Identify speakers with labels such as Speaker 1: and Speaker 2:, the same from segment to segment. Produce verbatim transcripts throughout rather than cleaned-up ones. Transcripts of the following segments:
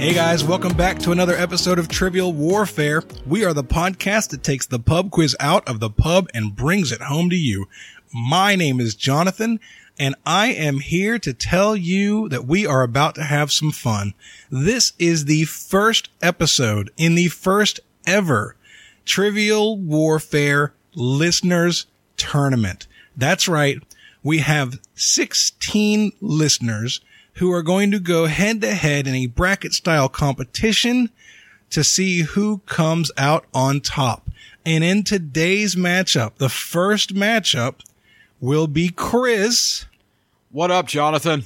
Speaker 1: Hey guys, welcome back to another episode of Trivial Warfare. We are the podcast that takes the pub quiz out of the pub and brings it home to you. My name is Jonathan, and I am here to tell you that we are about to have some fun. This is the first episode in the first ever Trivial Warfare Listeners Tournament. That's right. We have sixteen listeners who are going to go head-to-head in a bracket-style competition to see who comes out on top. And in today's matchup, the first matchup will be Chris.
Speaker 2: What up, Jonathan?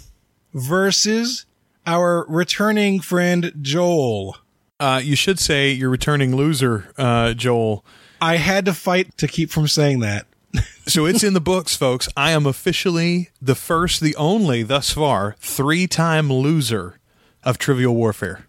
Speaker 1: Versus our returning friend, Joel.
Speaker 3: Uh, you should say your returning loser, uh, Joel.
Speaker 1: I had to fight to keep from saying that.
Speaker 3: So it's in the books, folks. I am officially the first, the only, thus far, three-time loser of Trivial Warfare.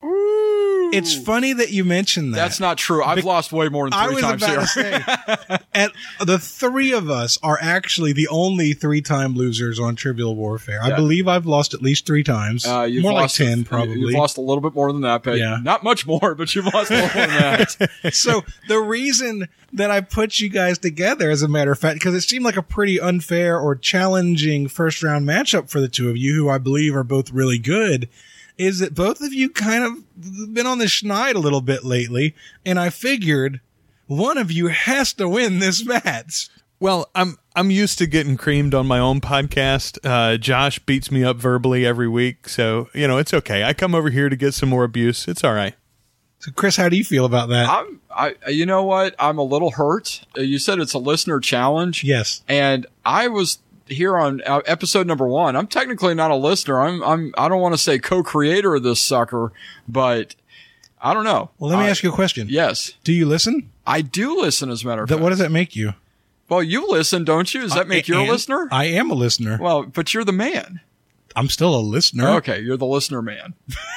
Speaker 1: It's funny that you mentioned that.
Speaker 2: That's not true. I've Be- lost way more than three times here. I was about to say,
Speaker 1: and the three of us are actually the only three-time losers on Trivial Warfare. Yeah. I believe I've lost at least three times. Uh, more like ten, a, probably.
Speaker 2: You've lost a little bit more than that, but yeah. Not much more, but you've lost more than that.
Speaker 1: So the reason that I put you guys together, as a matter of fact, because it seemed like a pretty unfair or challenging first-round matchup for the two of you, who I believe are both really good, is that both of you kind of been on the schneid a little bit lately, and I figured one of you has to win this match.
Speaker 3: Well, I'm I'm used to getting creamed on my own podcast. Uh, Josh beats me up verbally every week, so, you know, it's okay. I come over here to get some more abuse. It's all right.
Speaker 1: So, Chris, how do you feel about that?
Speaker 2: I'm, I, you know what? I'm a little hurt. You said it's a listener challenge.
Speaker 1: Yes.
Speaker 2: And I was here on episode number one. I'm technically not a listener. I'm, I'm, I don't want to say co-creator of this sucker, but I don't know.
Speaker 1: Well, let me
Speaker 2: I,
Speaker 1: ask you a question.
Speaker 2: Yes.
Speaker 1: Do you listen?
Speaker 2: I do listen, as a matter of
Speaker 1: that,
Speaker 2: fact.
Speaker 1: What does that make you?
Speaker 2: Well, you listen, don't you? Does that make you a listener?
Speaker 1: I am a listener.
Speaker 2: Well, but you're the man.
Speaker 1: I'm still a listener.
Speaker 2: Okay, you're the listener man.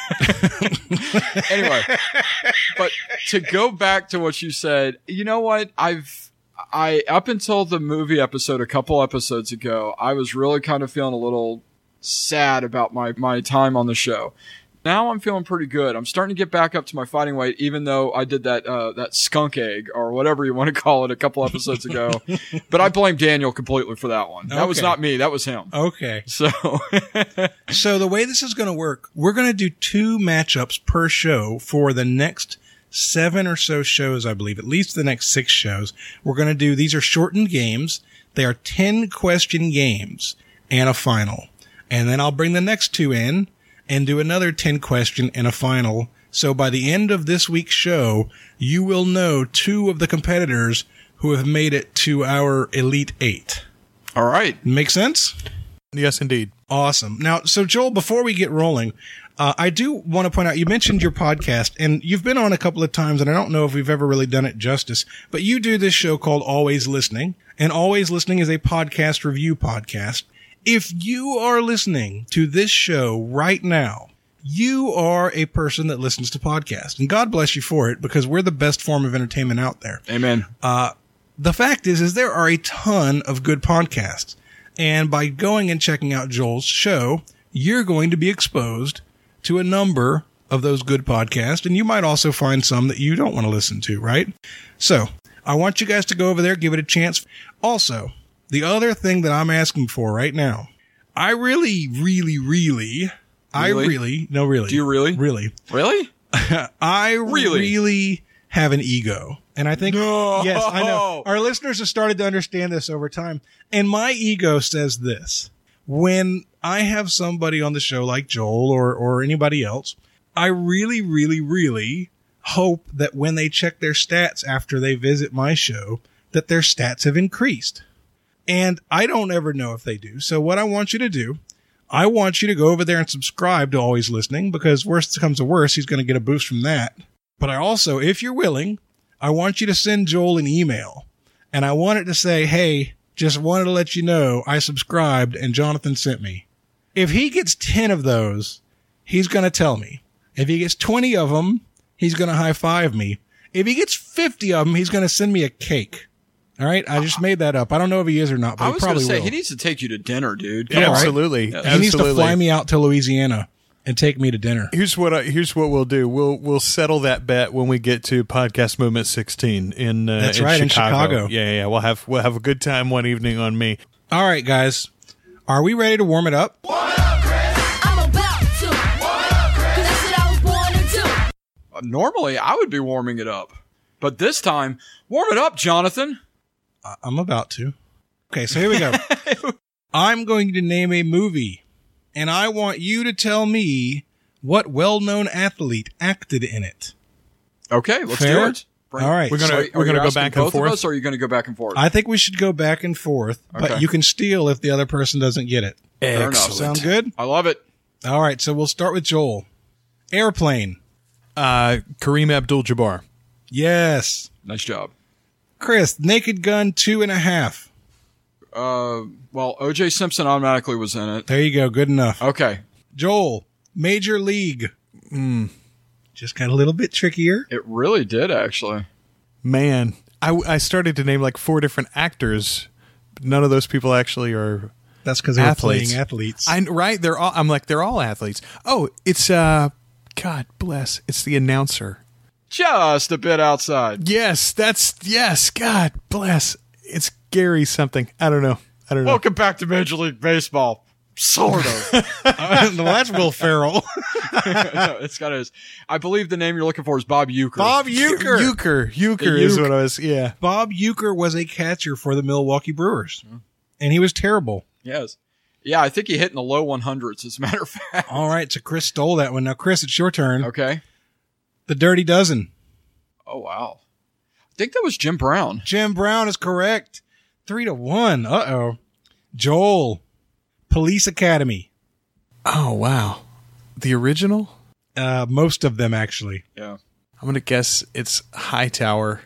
Speaker 2: Anyway, but to go back to what you said, you know what? I've, I, up until the movie episode a couple episodes ago, I was really kind of feeling a little sad about my, my time on the show. Now I'm feeling pretty good. I'm starting to get back up to my fighting weight, even though I did that, uh, that skunk egg or whatever you want to call it a couple episodes ago. But I blame Daniel completely for that one. That okay. was not me. That was him.
Speaker 1: Okay.
Speaker 2: So,
Speaker 1: so the way this is going to work, we're going to do two matchups per show for the next seven or so shows, I believe, at least the next six shows. We're going to do, these are shortened games. They are ten question games and a final. And then I'll bring the next two in and do another ten question and a final. So by the end of this week's show, you will know two of the competitors who have made it to our Elite Eight.
Speaker 2: All right.
Speaker 1: Make sense?
Speaker 3: Yes, indeed.
Speaker 1: Awesome. Now, so Joel, before we get rolling, uh, I do want to point out, you mentioned your podcast, and you've been on a couple of times, and I don't know if we've ever really done it justice, but you do this show called Always Listening, and Always Listening is a podcast review podcast. If you are listening to this show right now, you are a person that listens to podcasts, and God bless you for it, because we're the best form of entertainment out there.
Speaker 2: Amen.
Speaker 1: Uh, the fact is, is there are a ton of good podcasts, and by going and checking out Joel's show, you're going to be exposed to a number of those good podcasts, and you might also find some that you don't want to listen to, right? So, I want you guys to go over there, give it a chance. Also, the other thing that I'm asking for right now, I really, really, really, really? I really, no, really.
Speaker 2: Do you really?
Speaker 1: Really.
Speaker 2: Really?
Speaker 1: I
Speaker 2: really?
Speaker 1: really have an ego. And I think,
Speaker 2: no.
Speaker 1: Yes, I know. Our listeners have started to understand this over time. And my ego says this. When I have somebody on the show like Joel or, or anybody else, I really, really, really hope that when they check their stats after they visit my show, that their stats have increased. And I don't ever know if they do. So what I want you to do, I want you to go over there and subscribe to Always Listening, because worst comes to worst, he's going to get a boost from that. But I also, if you're willing, I want you to send Joel an email. And I want it to say, hey, just wanted to let you know I subscribed and Jonathan sent me. If he gets ten of those, he's going to tell me. If he gets twenty of them, he's going to high five me. If he gets fifty of them, he's going to send me a cake. All right, I just made that up. I don't know if he is or not, but
Speaker 2: I
Speaker 1: he
Speaker 2: was
Speaker 1: probably
Speaker 2: gonna say,
Speaker 1: will.
Speaker 2: He needs to take you to dinner, dude.
Speaker 3: Yeah,
Speaker 1: yeah,
Speaker 3: absolutely.
Speaker 1: Right?
Speaker 3: absolutely.
Speaker 1: He needs to fly me out to Louisiana and take me to dinner.
Speaker 3: Here's what I, here's what we'll do. We'll we'll settle that bet when we get to Podcast Movement sixteen in uh,
Speaker 1: That's
Speaker 3: in
Speaker 1: right, in
Speaker 3: Chicago.
Speaker 1: Chicago.
Speaker 3: Yeah, yeah, yeah. We'll have we'll have a good time one evening on me.
Speaker 1: All right, guys. Are we ready to warm it up?
Speaker 4: Warm it up, Chris. I'm about to. Warm it up, Chris. 'Cause that's what I was born to do.
Speaker 2: Uh, normally, I would be warming it up. But this time, warm it up, Jonathan.
Speaker 1: I- I'm about to. Okay, so here we go. I'm going to name a movie, and I want you to tell me what well-known athlete acted in it.
Speaker 2: Okay, let's
Speaker 1: Fair?
Speaker 2: do it. Bring-
Speaker 1: All right.
Speaker 3: We're gonna-
Speaker 2: So,
Speaker 3: we're
Speaker 2: are
Speaker 3: gonna
Speaker 2: you
Speaker 3: go
Speaker 2: asking
Speaker 3: back and
Speaker 2: both
Speaker 3: forth?
Speaker 2: Of us, or are you going to go back and forth?
Speaker 1: I think we should go back and forth, but
Speaker 2: Okay.
Speaker 1: you can steal if the other person doesn't get it.
Speaker 2: Fair enough.
Speaker 1: Sound good?
Speaker 2: I love it.
Speaker 1: All right, so we'll start with Joel. Airplane.
Speaker 3: Uh, Kareem Abdul-Jabbar.
Speaker 1: Yes.
Speaker 2: Nice job.
Speaker 1: Chris, Naked Gun two and a half.
Speaker 2: Uh, well, O J Simpson automatically was in it.
Speaker 1: There you go. Good enough.
Speaker 2: Okay.
Speaker 1: Joel, Major League.
Speaker 3: Mm.
Speaker 1: Just got a little bit trickier.
Speaker 2: It really did, actually.
Speaker 3: Man, I, I started to name like four different actors, but none of those people actually are
Speaker 1: That's because they were
Speaker 3: athletes.
Speaker 1: playing athletes.
Speaker 3: I right. They're all. I'm like they're all athletes. Oh, it's uh, God bless. It's the announcer.
Speaker 2: Just a bit outside.
Speaker 3: Yes, that's yes. God bless. It's Gary something. I don't know. I don't know.
Speaker 2: Welcome back to Major League Baseball. Sort of.
Speaker 1: Uh, well, that's Will Ferrell.
Speaker 2: No, it's got his. I believe the name you're looking for is Bob Uecker.
Speaker 1: Bob Uecker.
Speaker 3: Euchre. Euchre
Speaker 1: The
Speaker 3: is
Speaker 1: Uecker.
Speaker 3: what I was. Yeah.
Speaker 1: Bob Uecker was a catcher for the Milwaukee Brewers, and he was terrible.
Speaker 2: Yes. Yeah, I think he hit in the low one hundreds, as a matter of fact.
Speaker 1: All right, so Chris stole that one. Now, Chris, it's your turn.
Speaker 2: Okay.
Speaker 1: The Dirty Dozen.
Speaker 2: Oh, wow. I think that was Jim Brown.
Speaker 1: Jim Brown is correct. Three to one. Uh-oh. Joel, Police Academy.
Speaker 3: Oh wow. The original.
Speaker 1: Uh, most of them, actually.
Speaker 2: Yeah.
Speaker 3: I'm gonna guess it's Hightower.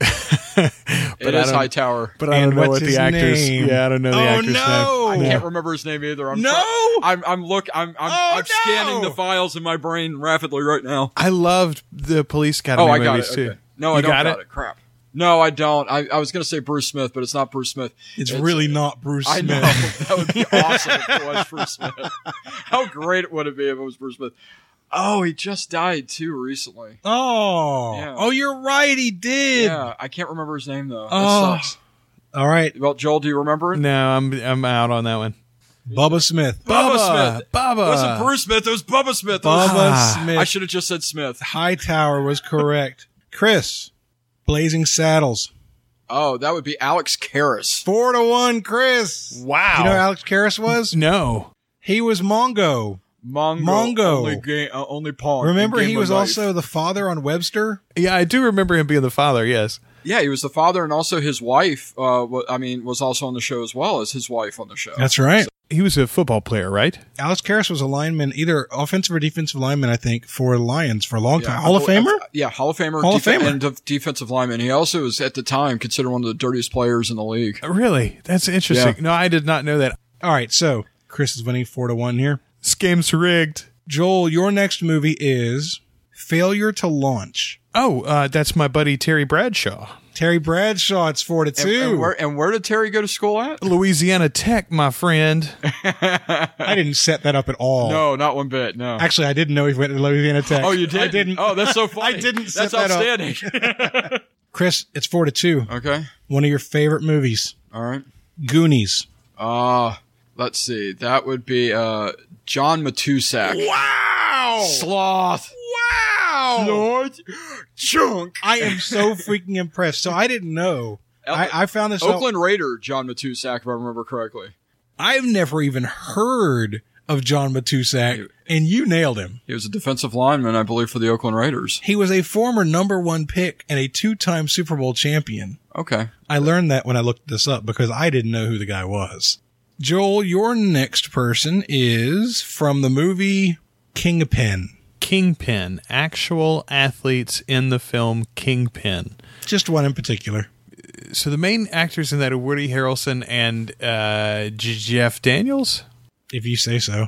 Speaker 2: It
Speaker 3: I
Speaker 2: is
Speaker 3: don't-
Speaker 2: Hightower.
Speaker 3: But I
Speaker 1: And
Speaker 3: don't know
Speaker 1: what's
Speaker 3: what
Speaker 1: his
Speaker 3: the actors.
Speaker 1: name?
Speaker 3: Yeah, I don't know the
Speaker 1: Oh,
Speaker 3: actor's
Speaker 1: no!
Speaker 2: I
Speaker 3: name.
Speaker 2: can't remember his name either. I'm
Speaker 1: No!
Speaker 2: try- I'm I'm look I'm I'm,
Speaker 1: Oh,
Speaker 2: I'm scanning
Speaker 1: no!
Speaker 2: the files in my brain rapidly right now.
Speaker 3: I loved the Police Academy
Speaker 2: Oh, I got
Speaker 3: movies
Speaker 2: it.
Speaker 3: too.
Speaker 2: Okay. No,
Speaker 3: You
Speaker 2: I don't
Speaker 3: got
Speaker 2: got,
Speaker 3: it?
Speaker 2: it? Crap. No, I don't. I, I was going to say Bruce Smith, but it's not Bruce Smith.
Speaker 1: It's, really not Bruce
Speaker 2: I
Speaker 1: Smith.
Speaker 2: know. That would be awesome if it was Bruce Smith. How great would it be if it was Bruce Smith? Oh, he just died too recently.
Speaker 1: Oh.
Speaker 2: Yeah.
Speaker 1: Oh, you're right. He did.
Speaker 2: Yeah, I can't remember his name though.
Speaker 1: Oh.
Speaker 2: That sucks.
Speaker 1: All right.
Speaker 2: Well, Joel, do you remember it?
Speaker 3: No, I'm I'm out on that one.
Speaker 1: Bubba Smith.
Speaker 2: Bubba
Speaker 3: Bubba,
Speaker 2: Smith.
Speaker 3: Bubba.
Speaker 2: It wasn't Bruce Smith. It was Bubba Smith. It was-
Speaker 1: Bubba
Speaker 3: Ah.
Speaker 1: Smith.
Speaker 2: I should have just said Smith.
Speaker 1: Hightower was correct. Chris, Blazing Saddles.
Speaker 2: Oh, that would be Alex Karras.
Speaker 1: Four to one, Chris.
Speaker 3: Wow.
Speaker 1: You know who Alex Karras was?
Speaker 3: No.
Speaker 1: He was Mongo.
Speaker 2: Mongo.
Speaker 1: Mongo.
Speaker 2: Only, game, uh, only pawn.
Speaker 1: Remember,
Speaker 2: in
Speaker 1: he
Speaker 2: Game
Speaker 1: was
Speaker 2: of Life.
Speaker 1: also the father on Webster?
Speaker 3: Yeah, I do remember him being the father. Yes.
Speaker 2: Yeah, he was the father, and also his wife. Uh, wa- I mean, was also on the show as well as his wife on the show.
Speaker 1: That's right.
Speaker 3: He was a football player, right?
Speaker 1: Alex Karras was a lineman, either offensive or defensive lineman, I think, for Lions for a long
Speaker 2: Yeah,
Speaker 1: time. Hall of
Speaker 2: I- I-
Speaker 1: Famer?
Speaker 2: yeah, Hall of Famer.
Speaker 1: Hall of
Speaker 2: def-
Speaker 1: Famer.
Speaker 2: and def- defensive lineman. He also was at the time considered one of the dirtiest players in the league.
Speaker 3: Really? That's interesting.
Speaker 2: Yeah.
Speaker 3: No, I did not know that.
Speaker 1: All right, so Chris is winning four to one here.
Speaker 3: This game's rigged.
Speaker 1: Joel, your next movie is Failure to Launch.
Speaker 3: Oh, uh, that's my buddy Terry Bradshaw.
Speaker 1: Terry Bradshaw, it's four to
Speaker 2: And,
Speaker 1: two.
Speaker 2: and, where, and where did Terry go to school at?
Speaker 3: Louisiana Tech, my friend.
Speaker 1: I didn't set that up at all.
Speaker 2: No, not one bit. No.
Speaker 1: Actually, I didn't know he went to Louisiana Tech.
Speaker 2: oh, you did?
Speaker 1: I didn't.
Speaker 2: Oh, that's so funny.
Speaker 1: I didn't set
Speaker 2: That's
Speaker 1: that up.
Speaker 2: outstanding.
Speaker 1: Chris, it's four to two.
Speaker 2: okay.
Speaker 1: One of your favorite movies,
Speaker 2: All right.
Speaker 1: Goonies.
Speaker 2: Uh, let's see. That would be uh, John Matusak.
Speaker 1: Wow!
Speaker 2: Sloth.
Speaker 1: Wow!
Speaker 2: Lord. Junk.
Speaker 1: I am so freaking impressed. So I didn't know. I, I found this out.
Speaker 2: Oakland Raider John Matusak, if I remember correctly.
Speaker 1: I've never even heard of John Matusak, and you nailed him.
Speaker 2: He was a defensive lineman, I believe, for the Oakland Raiders.
Speaker 1: He was a former number one pick and a two-time Super Bowl champion.
Speaker 2: Okay.
Speaker 1: I learned that when I looked this up because I didn't know who the guy was. Joel, your next person is from the movie Kingpin.
Speaker 3: Kingpin. Actual athletes in the film Kingpin.
Speaker 1: Just one in particular.
Speaker 3: So the main actors in that are Woody Harrelson and uh, J- Jeff Daniels.
Speaker 1: If you say so.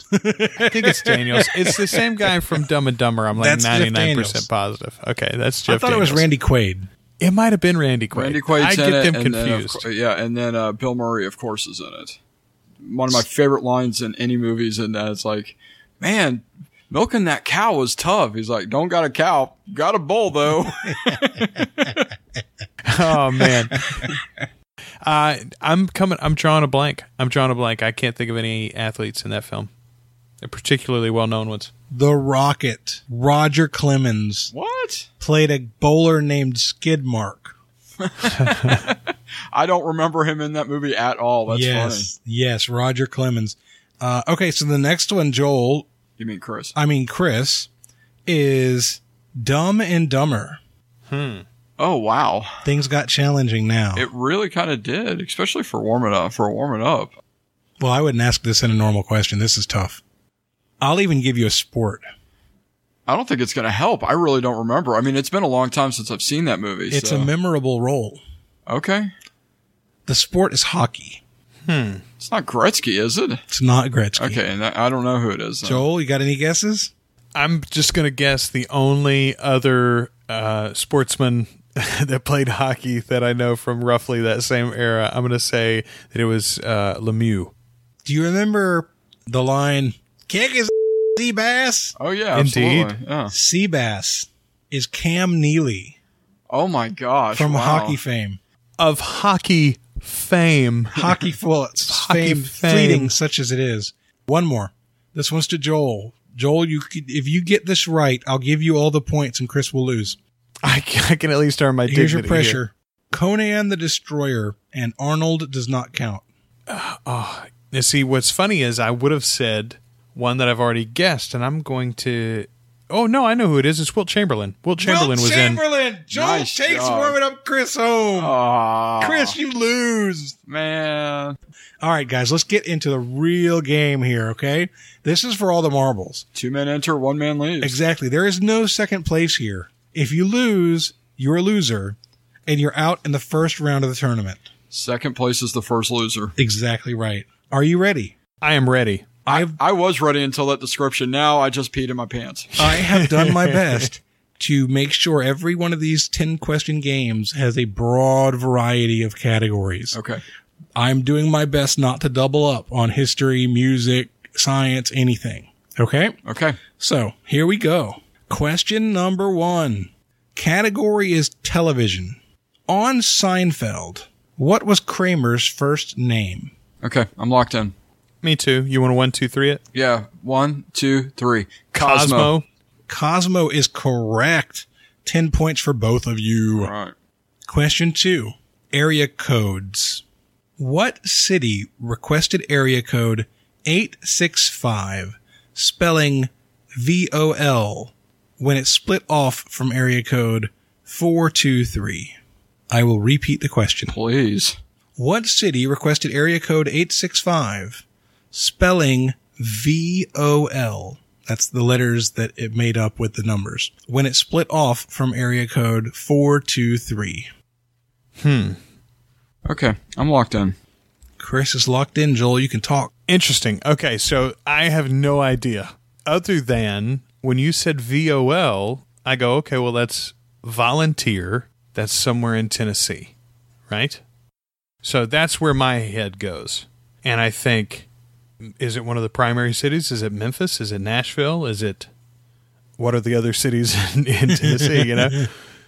Speaker 3: I think it's Daniels. It's the same guy from Dumb and Dumber. I'm like
Speaker 1: That's Jeff
Speaker 3: ninety-nine
Speaker 1: Daniels.
Speaker 3: percent positive. Okay, that's Jeff
Speaker 1: I thought
Speaker 3: Daniels.
Speaker 1: it was Randy Quaid.
Speaker 3: It might have been Randy Quaid.
Speaker 2: Randy Quaid's
Speaker 3: I
Speaker 2: in
Speaker 3: get
Speaker 2: it.
Speaker 3: them
Speaker 2: and then, of
Speaker 3: confused.
Speaker 2: cour- yeah, and then uh, Bill Murray, of course, is in it. One of my favorite lines in any movies in that is like, Man, milking that cow was tough. He's like, don't got a cow, got a bull though.
Speaker 3: Oh man. Uh, I'm coming. I'm drawing a blank. I'm drawing a blank. I can't think of any athletes in that film. They're particularly well-known ones.
Speaker 1: The Rocket, Roger Clemens,
Speaker 2: What?
Speaker 1: played a bowler named Skidmark.
Speaker 2: I don't remember him in that movie at all. That's
Speaker 1: yes, yes, Roger Clemens. Uh, okay, so the next one, Joel,
Speaker 2: funny. You mean Chris?
Speaker 1: I mean Chris, is Dumb and Dumber.
Speaker 3: Hmm.
Speaker 2: Oh, wow.
Speaker 1: Things got challenging now.
Speaker 2: It really kind of did, especially for warming up, for warming up.
Speaker 1: Well, I wouldn't ask this in a normal question. This is tough. I'll even give you a sport.
Speaker 2: I don't think it's going to help. I really don't remember. I mean, it's been a long time since I've seen that movie.
Speaker 1: It's
Speaker 2: so.
Speaker 1: a memorable role.
Speaker 2: Okay.
Speaker 1: The sport is hockey.
Speaker 3: Hmm.
Speaker 2: It's not Gretzky, is it?
Speaker 1: It's not Gretzky.
Speaker 2: Okay, and I I don't know who it is. then.
Speaker 1: Joel, you got any guesses?
Speaker 3: I'm just gonna guess the only other uh, sportsman that played hockey that I know from roughly that same era. I'm gonna say that it was uh, Lemieux.
Speaker 1: Do you remember the line, kick his Seabass?
Speaker 2: Oh, yeah,
Speaker 3: Indeed.
Speaker 2: absolutely. Yeah.
Speaker 1: Seabass is Cam Neely
Speaker 2: Oh, my gosh.
Speaker 1: from
Speaker 2: wow.
Speaker 1: hockey fame.
Speaker 3: Of hockey fame.
Speaker 1: Hockey, well, it's
Speaker 3: Hockey
Speaker 1: fame,
Speaker 3: fame.
Speaker 1: fleeting such as it is. One more. This one's to Joel. Joel, you could, if you get this right, I'll give you all the points and Chris will lose.
Speaker 3: I can, I can at least earn my dignity.
Speaker 1: Here's your pressure.
Speaker 3: here.
Speaker 1: Conan the Destroyer and Arnold does not count.
Speaker 3: Now, see, what's funny is I would have said one that I've already guessed, and I'm going to. Oh no, I know who it is. It's Wilt Chamberlain. Wilt Chamberlain
Speaker 1: Wilt
Speaker 3: was
Speaker 1: Chamberlain! Joel
Speaker 2: Nice
Speaker 1: takes
Speaker 2: job.
Speaker 1: warming up Chris home.
Speaker 2: Aw,
Speaker 1: Chris, you lose.
Speaker 2: man.
Speaker 1: All right, guys, let's get into the real game here, okay? This is for all the marbles.
Speaker 2: Two men enter, one man leaves.
Speaker 1: Exactly. There is no second place here. If you lose, you're a loser, and you're out in the first round of the tournament.
Speaker 2: Second place is the first loser.
Speaker 1: Exactly right. Are you ready?
Speaker 3: I am ready.
Speaker 1: I've
Speaker 2: I was ready until that description. Now I just peed in my pants.
Speaker 1: I have done my best to make sure every one of these ten question games has a broad variety of categories.
Speaker 2: Okay.
Speaker 1: I'm doing my best not to double up on history, music, science, anything. Okay?
Speaker 2: Okay.
Speaker 1: So here we go. Question number one. Category is television. On Seinfeld, what was Kramer's first name?
Speaker 2: Okay. I'm locked in.
Speaker 3: Me too. You want to one, two, three it?
Speaker 2: Yeah. One, two, three. Cosmo.
Speaker 3: Cosmo.
Speaker 1: Cosmo is correct. Ten points for both of you.
Speaker 2: All right.
Speaker 1: Question two. Area codes. What city requested area code eight six five, spelling V O L, when it split off from area code four two three? I will repeat the question.
Speaker 2: Please.
Speaker 1: What city requested area code eight six five, spelling V O L? That's the letters that it made up with the numbers. When it split off from area code four two three.
Speaker 3: Hmm.
Speaker 2: Okay. I'm locked in.
Speaker 1: Chris is locked in. Joel, you can talk.
Speaker 3: Interesting. Okay, so I have no idea. Other than when you said V O L, I go, okay, well, that's volunteer. That's somewhere in Tennessee, right? So that's where my head goes. And I think, is it one of the primary cities? Is it Memphis? Is it Nashville? Is it, what are the other cities in, in Tennessee, you know?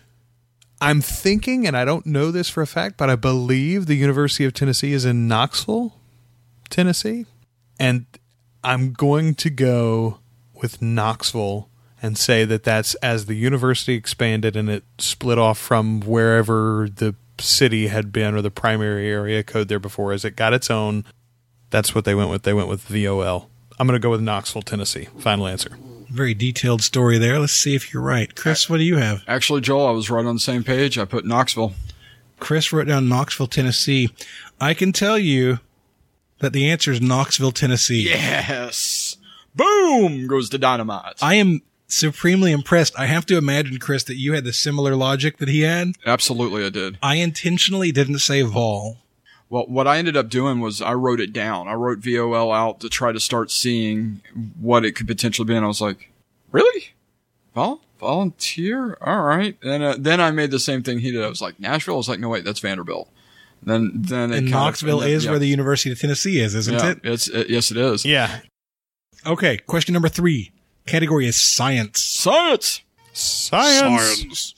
Speaker 3: I'm thinking, and I don't know this for a fact, but I believe the University of Tennessee is in Knoxville, Tennessee. And I'm going to go with Knoxville and say that that's as the university expanded and it split off from wherever the city had been or the primary area code there before. As it got its own, that's what they went with. They went with V O L. I'm going to go with Knoxville, Tennessee. Final answer.
Speaker 1: Very detailed story there. Let's see if you're right. Chris, what do you have?
Speaker 2: Actually, Joel, I was right on the same page. I put Knoxville.
Speaker 1: Chris wrote down Knoxville, Tennessee. I can tell you that the answer is Knoxville, Tennessee.
Speaker 2: Yes. Boom goes the dynamite.
Speaker 1: I am supremely impressed. I have to imagine, Chris, that you had the similar logic that he had.
Speaker 2: Absolutely, I did.
Speaker 1: I intentionally didn't say Vol.
Speaker 2: Well, what I ended up doing was I wrote it down. I wrote V O L out to try to start seeing what it could potentially be. And I was like, really? Vol- volunteer? All right. And uh, then I made the same thing he did. I was like, Nashville? I was like, no, wait, that's Vanderbilt. Then, then it
Speaker 1: And
Speaker 2: kind
Speaker 1: Knoxville
Speaker 2: of, and then,
Speaker 1: is
Speaker 2: yeah.
Speaker 1: where the University of Tennessee is, isn't
Speaker 2: yeah,
Speaker 1: it?
Speaker 2: It's, it? Yes, it is.
Speaker 3: Yeah.
Speaker 1: Okay, question number three. Category is science.
Speaker 2: Science.
Speaker 3: Science.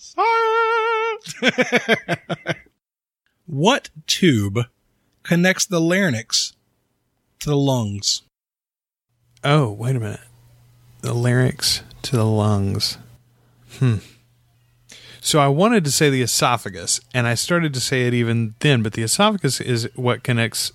Speaker 2: Science.
Speaker 1: What tube connects the larynx to the lungs?
Speaker 3: Oh, wait a minute. The larynx to the lungs. Hmm. So I wanted to say the esophagus, and I started to say it even then, but the esophagus is what connects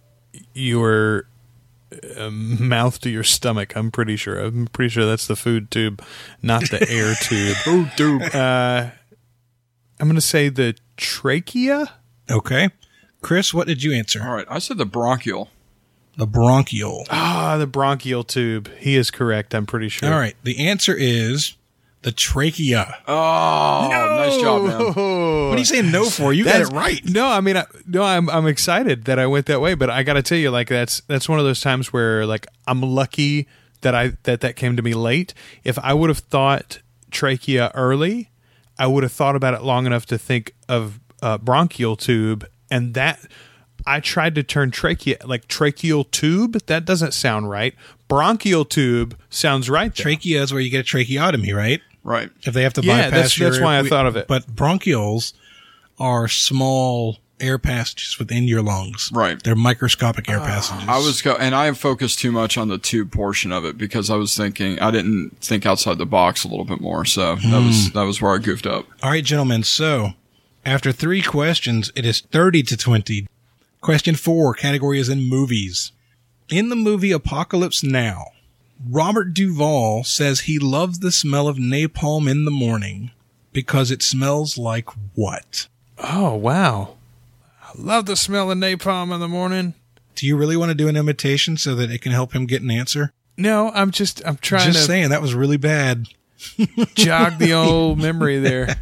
Speaker 3: your uh, mouth to your stomach, I'm pretty sure. I'm pretty sure that's the food tube, not the air tube.
Speaker 2: Food tube.
Speaker 3: Uh, I'm going to say the trachea?
Speaker 1: Okay. Chris, what did you answer?
Speaker 2: All right. I said the bronchial.
Speaker 1: The bronchial.
Speaker 3: Ah, the bronchial tube. He is correct, I'm pretty sure.
Speaker 1: All right. The answer is the trachea.
Speaker 2: Oh, nice job, man.
Speaker 1: What are you saying no for? You got
Speaker 3: That's-
Speaker 1: it right.
Speaker 3: No, I mean, I, no, I'm I'm excited that I went that way, but I got to tell you, like that's that's one of those times where like I'm lucky that I that that came to me late. If I would have thought trachea early, I would have thought about it long enough to think of uh, bronchial tube, and that I tried to turn trachea like tracheal tube. That doesn't sound right. Bronchial tube sounds right. Though.
Speaker 1: Trachea is where you get a tracheotomy, right?
Speaker 2: Right.
Speaker 1: If they have to
Speaker 3: Yeah,
Speaker 1: bypass
Speaker 3: that's-
Speaker 1: your,
Speaker 3: that's why I thought of it.
Speaker 1: But bronchioles are small air passages within your lungs.
Speaker 2: Right.
Speaker 1: They're microscopic air passages.
Speaker 2: I was go, and I have focused too much on the tube portion of it because I was thinking I didn't think outside the box a little bit more. So that was that was where I goofed up.
Speaker 1: All right, gentlemen. So after three questions, it is thirty to twenty. Question four, category is in movies. In the movie Apocalypse Now, Robert Duvall says he loves the smell of napalm in the morning because it smells like what?
Speaker 3: Oh wow, I love the smell of napalm in the morning.
Speaker 1: Do you really want to do an imitation so that it can help him get an answer?
Speaker 3: No, I'm just I'm trying
Speaker 1: Just
Speaker 3: to
Speaker 1: saying, that was really bad.
Speaker 3: jog the old memory there.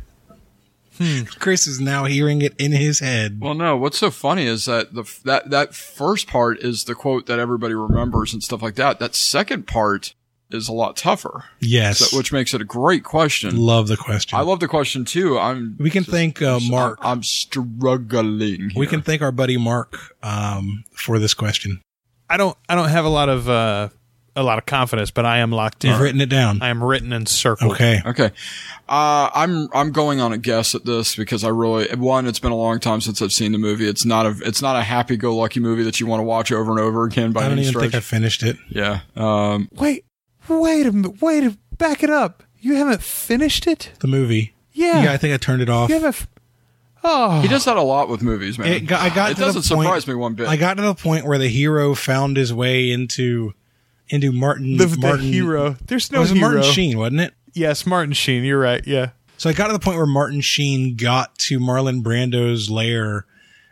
Speaker 1: Chris is now hearing it in his head.
Speaker 2: Well, no. What's so funny is that the that that first part is the quote that everybody remembers and stuff like that. That second part is a lot tougher.
Speaker 1: Yes.
Speaker 2: So, which makes it a great question.
Speaker 1: Love the question.
Speaker 2: I love the question too. I'm.
Speaker 1: we can
Speaker 2: just-
Speaker 1: thank uh, Mark.
Speaker 2: I'm, I'm struggling.
Speaker 1: we
Speaker 2: here.
Speaker 1: can thank our buddy Mark um, for this question.
Speaker 3: I don't I don't have a lot of uh, a lot of confidence, but I am locked in.
Speaker 1: You've written it down.
Speaker 3: I am written and circled.
Speaker 1: Okay.
Speaker 2: Okay. Uh, I'm, I'm going on a guess at this because I really, one, it's been a long time since I've seen the movie. It's not a, it's not a happy-go-lucky movie that you want to watch over and over again by
Speaker 1: I don't
Speaker 2: any
Speaker 1: even
Speaker 2: stretch.
Speaker 1: think I finished it.
Speaker 2: Yeah. Um,
Speaker 3: Wait, wait a minute. Wait, a, back it up. You haven't finished it?
Speaker 1: The movie.
Speaker 3: Yeah.
Speaker 1: Yeah, I think I turned it off.
Speaker 3: You haven't. F- oh,
Speaker 2: he does that a lot with movies, man.
Speaker 1: It got, I got
Speaker 2: It
Speaker 1: to the
Speaker 2: doesn't
Speaker 1: point-
Speaker 2: surprise me one bit.
Speaker 1: I got to the point where the hero found his way into into Martin.
Speaker 3: the, the
Speaker 1: Martin
Speaker 3: hero. There's no
Speaker 1: it was
Speaker 3: hero.
Speaker 1: Martin Sheen, wasn't it?
Speaker 3: Yes, Martin Sheen. You're right. Yeah.
Speaker 1: So I got to the point where Martin Sheen got to Marlon Brando's lair,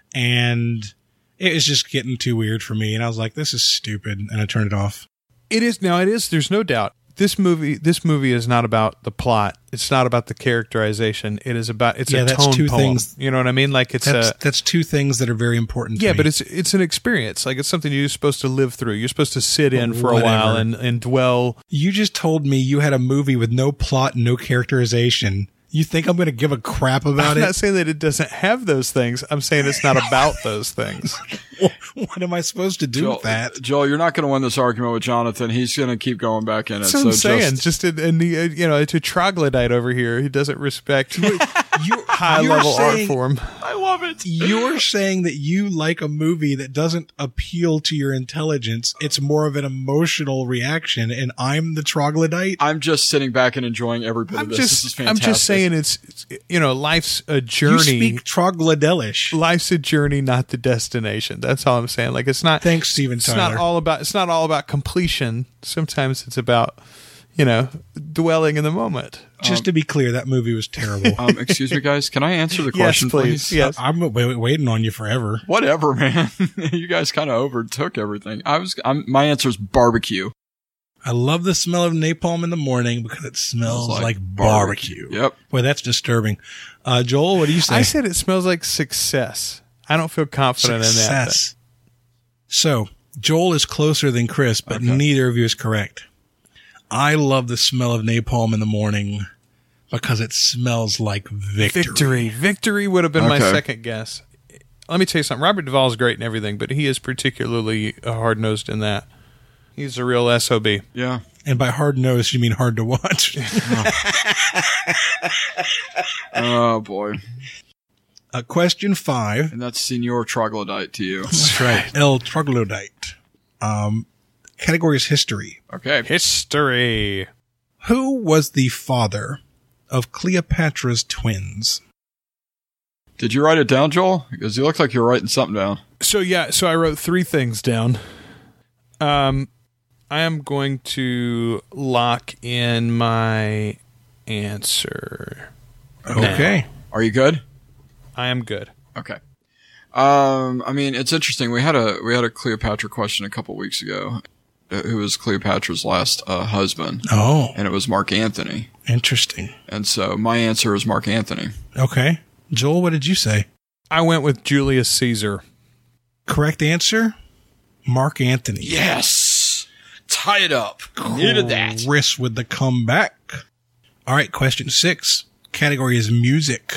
Speaker 1: and it was just getting too weird for me. And I was like, "This is stupid," and I turned it off.
Speaker 3: It is now. It is. There's no doubt. This movie. This movie is not about the plot. It's not about the characterization. It is about. It's
Speaker 1: Yeah,
Speaker 3: a
Speaker 1: that's
Speaker 3: tone
Speaker 1: two
Speaker 3: poem.
Speaker 1: things-
Speaker 3: You know what I mean? Like it's
Speaker 1: That's
Speaker 3: a.
Speaker 1: that's two things that are very important. To
Speaker 3: Yeah,
Speaker 1: me.
Speaker 3: but it's it's an experience. Like it's something you're supposed to live through. You're supposed to sit in for a
Speaker 1: Whatever.
Speaker 3: while and, and dwell.
Speaker 1: You just told me you had a movie with no plot, no characterization. You think I'm going to give a crap about
Speaker 3: I'm
Speaker 1: it?
Speaker 3: not saying that it doesn't have those things. I'm saying it's not about those things.
Speaker 1: What am I supposed to do
Speaker 2: Joel,
Speaker 1: with that?
Speaker 2: Joel, you're not going to win this argument with Jonathan. He's going to keep going back in it.
Speaker 3: That's what
Speaker 2: so
Speaker 3: I'm saying.
Speaker 2: just,
Speaker 3: Just, in, in the, uh, you know, it's a troglodyte over here. He doesn't respect
Speaker 1: You're,
Speaker 3: high
Speaker 1: you're
Speaker 3: level art
Speaker 1: saying-
Speaker 3: form.
Speaker 2: I love it.
Speaker 1: You're saying that you like a movie that doesn't appeal to your intelligence. It's more of an emotional reaction, and I'm the troglodyte.
Speaker 2: I'm just sitting back and enjoying every bit
Speaker 3: I'm
Speaker 2: of this. this is
Speaker 3: just,
Speaker 2: fantastic.
Speaker 3: I'm just saying it's, it's, you know, life's a
Speaker 1: You
Speaker 3: journey.
Speaker 1: speak troglodelish.
Speaker 3: Life's a journey, not the destination. That's all I'm saying. Like it's not.
Speaker 1: Thanks, Steven
Speaker 3: It's
Speaker 1: Tyler.
Speaker 3: not all about. It's not all about completion. Sometimes it's about, you know, dwelling in the moment.
Speaker 1: Just to be clear, that movie was terrible.
Speaker 2: Um, excuse me, guys. Can I answer the
Speaker 3: Yes,
Speaker 2: question,
Speaker 3: please. Yes.
Speaker 1: I'm wait, waiting on you forever.
Speaker 2: Whatever, man. You guys kind of overtook everything. I was. I'm, my answer is barbecue.
Speaker 1: I love the smell of napalm in the morning because it smells
Speaker 2: Smells
Speaker 1: like,
Speaker 2: like
Speaker 1: barbecue.
Speaker 2: barbecue. Yep.
Speaker 1: Boy, that's disturbing. Uh, Joel, what do you say?
Speaker 3: I said it smells like success. I don't feel confident in that.
Speaker 1: Success. So, Joel is closer than Chris, but
Speaker 2: Okay.
Speaker 1: neither of you is correct. I love the smell of napalm in the morning because it smells like victory.
Speaker 3: Victory. Victory would have been my
Speaker 2: Okay.
Speaker 3: second guess. Let me tell you something. Robert Duvall is great and everything, but he is particularly hard nosed in that. He's a real S O B.
Speaker 2: Yeah.
Speaker 1: And by hard nosed, you mean hard to watch.
Speaker 2: Oh, boy.
Speaker 1: Uh, question five.
Speaker 2: And that's Senior Troglodyte to you.
Speaker 1: That's right. El Troglodyte. Um, category is history.
Speaker 2: Okay.
Speaker 3: History.
Speaker 1: Who was the father of Cleopatra's twins?
Speaker 2: Did you write it down, Joel? Because you look like you're writing something down.
Speaker 3: So, yeah, so I wrote three things down. Um, I am going to lock in my answer.
Speaker 1: Okay.
Speaker 2: Are you good?
Speaker 3: I am good.
Speaker 2: Okay. Um, I mean, it's interesting. We had a we had a Cleopatra question a couple weeks ago. uh, Who was Cleopatra's last uh, husband?
Speaker 1: Oh,
Speaker 2: And it was Mark Antony.
Speaker 1: interesting.
Speaker 2: And so my answer is Mark Antony.
Speaker 1: Okay. Joel, what did you say?
Speaker 3: I went with Julius Caesar.
Speaker 1: Correct answer? Mark Antony.
Speaker 2: Yes. Tie it up. Needed that.
Speaker 1: Chris with the comeback. All right, question six. Category is music.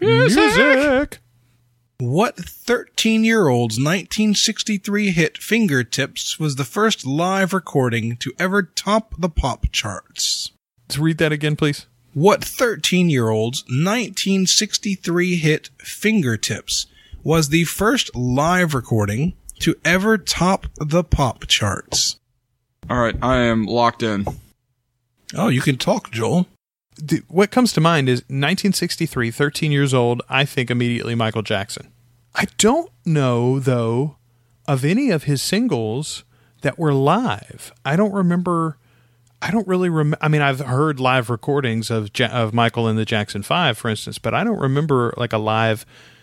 Speaker 3: Music.
Speaker 1: What thirteen-year-old's nineteen sixty-three hit Fingertips was the first live recording to ever top the pop charts?
Speaker 3: Let's read that again, please.
Speaker 1: What thirteen-year-old's nineteen sixty-three hit Fingertips was the first live recording to ever top the pop charts?
Speaker 2: All right. I am locked in.
Speaker 1: Oh, you can talk, Joel.
Speaker 3: The, what comes to mind is nineteen sixty-three, thirteen years old, I think immediately Michael Jackson. I don't know, though, of any of his singles that were live. I don't remember... I don't really remember. I mean, I've heard live recordings of ja- of Michael and the Jackson Five, for instance, but I don't remember like a live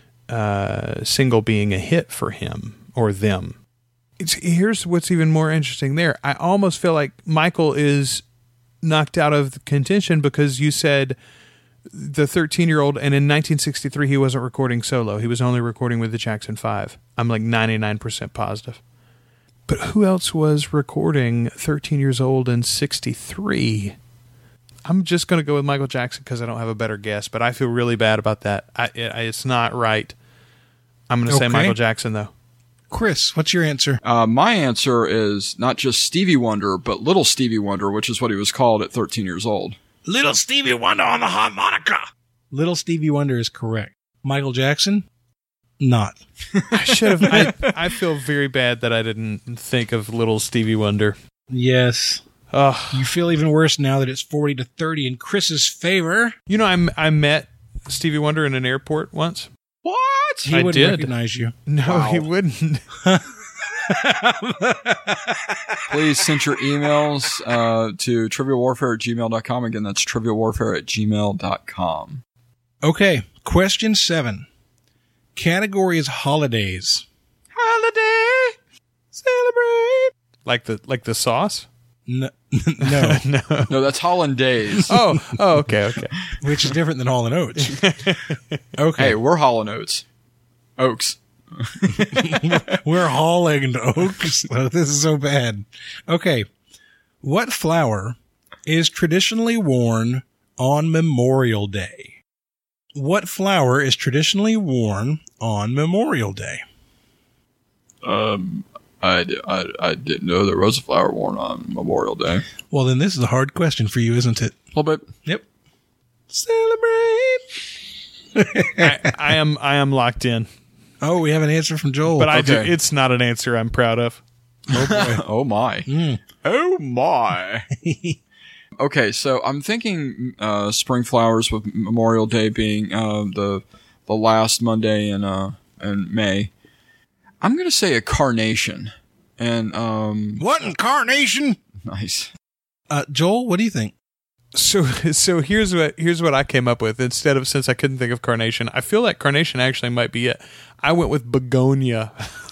Speaker 3: uh, single being a hit for him or them. It's, here's what's even more interesting there. I almost feel like Michael is knocked out of contention because you said the thirteen-year-old, and in nineteen sixty-three he wasn't recording solo. He was only recording with the Jackson Five. I'm like ninety-nine percent positive. But who else was recording thirteen years old and sixty-three? I'm just going to go with Michael Jackson because I don't have a better guess, but I feel really bad about that. I, it, it's not right. I'm going to say
Speaker 1: Okay.
Speaker 3: Michael Jackson, though.
Speaker 1: Chris, what's your answer?
Speaker 2: Uh, my answer is not just Stevie Wonder, but Little Stevie Wonder, which is what he was called at thirteen years old.
Speaker 1: Little Stevie Wonder on the harmonica. Little Stevie Wonder is correct. Michael Jackson? Not.
Speaker 3: I should have. I, I feel very bad that I didn't think of Little Stevie Wonder.
Speaker 1: Yes.
Speaker 3: Oh,
Speaker 1: You feel even worse now that it's forty to thirty in Chris's favor.
Speaker 3: you know, I I met Stevie Wonder in an airport once.
Speaker 2: What?
Speaker 1: He
Speaker 3: I
Speaker 1: wouldn't
Speaker 3: did.
Speaker 1: recognize you.
Speaker 3: No,
Speaker 2: Wow.
Speaker 3: he wouldn't.
Speaker 2: Please send your emails uh, to trivial warfare at gmail dot com. Again, that's trivial warfare at gmail dot com.
Speaker 1: Okay, question seven. Category is holidays.
Speaker 2: Holiday! Celebrate!
Speaker 3: Like the like the sauce.
Speaker 1: No, no,
Speaker 3: No.
Speaker 2: No, that's Hollandaise.
Speaker 3: Oh, oh, okay, okay.
Speaker 1: which is different than Hall and Oates. Okay,
Speaker 2: Hey, we're Hall and Oates. Oaks.
Speaker 1: we're Hall and Oaks. Oh, this is so bad. Okay, what flower is traditionally worn on Memorial Day? What flower is traditionally worn on Memorial Day?
Speaker 2: Um, I, d- I, I didn't know there was a flower worn on Memorial Day.
Speaker 1: Well, then this is a hard question for you, isn't it?
Speaker 2: A little bit.
Speaker 1: Yep. Celebrate.
Speaker 3: I, I am I am locked in,
Speaker 1: Oh, we have an answer from Joel.
Speaker 3: but I do.
Speaker 2: Okay.
Speaker 3: It's not an answer I'm proud of.
Speaker 1: oh boy.
Speaker 2: Oh my.
Speaker 1: Mm.
Speaker 2: Oh my. Okay, so I'm thinking uh, spring flowers with Memorial Day being uh, the the last Monday in uh, in May. I'm gonna say a carnation. And um,
Speaker 1: What incarnation?
Speaker 2: nice.
Speaker 1: Uh, Joel, what do you think?
Speaker 3: So so here's what here's what I came up with. Instead of, since I couldn't think of carnation, I feel like carnation actually might be it. I went with begonia.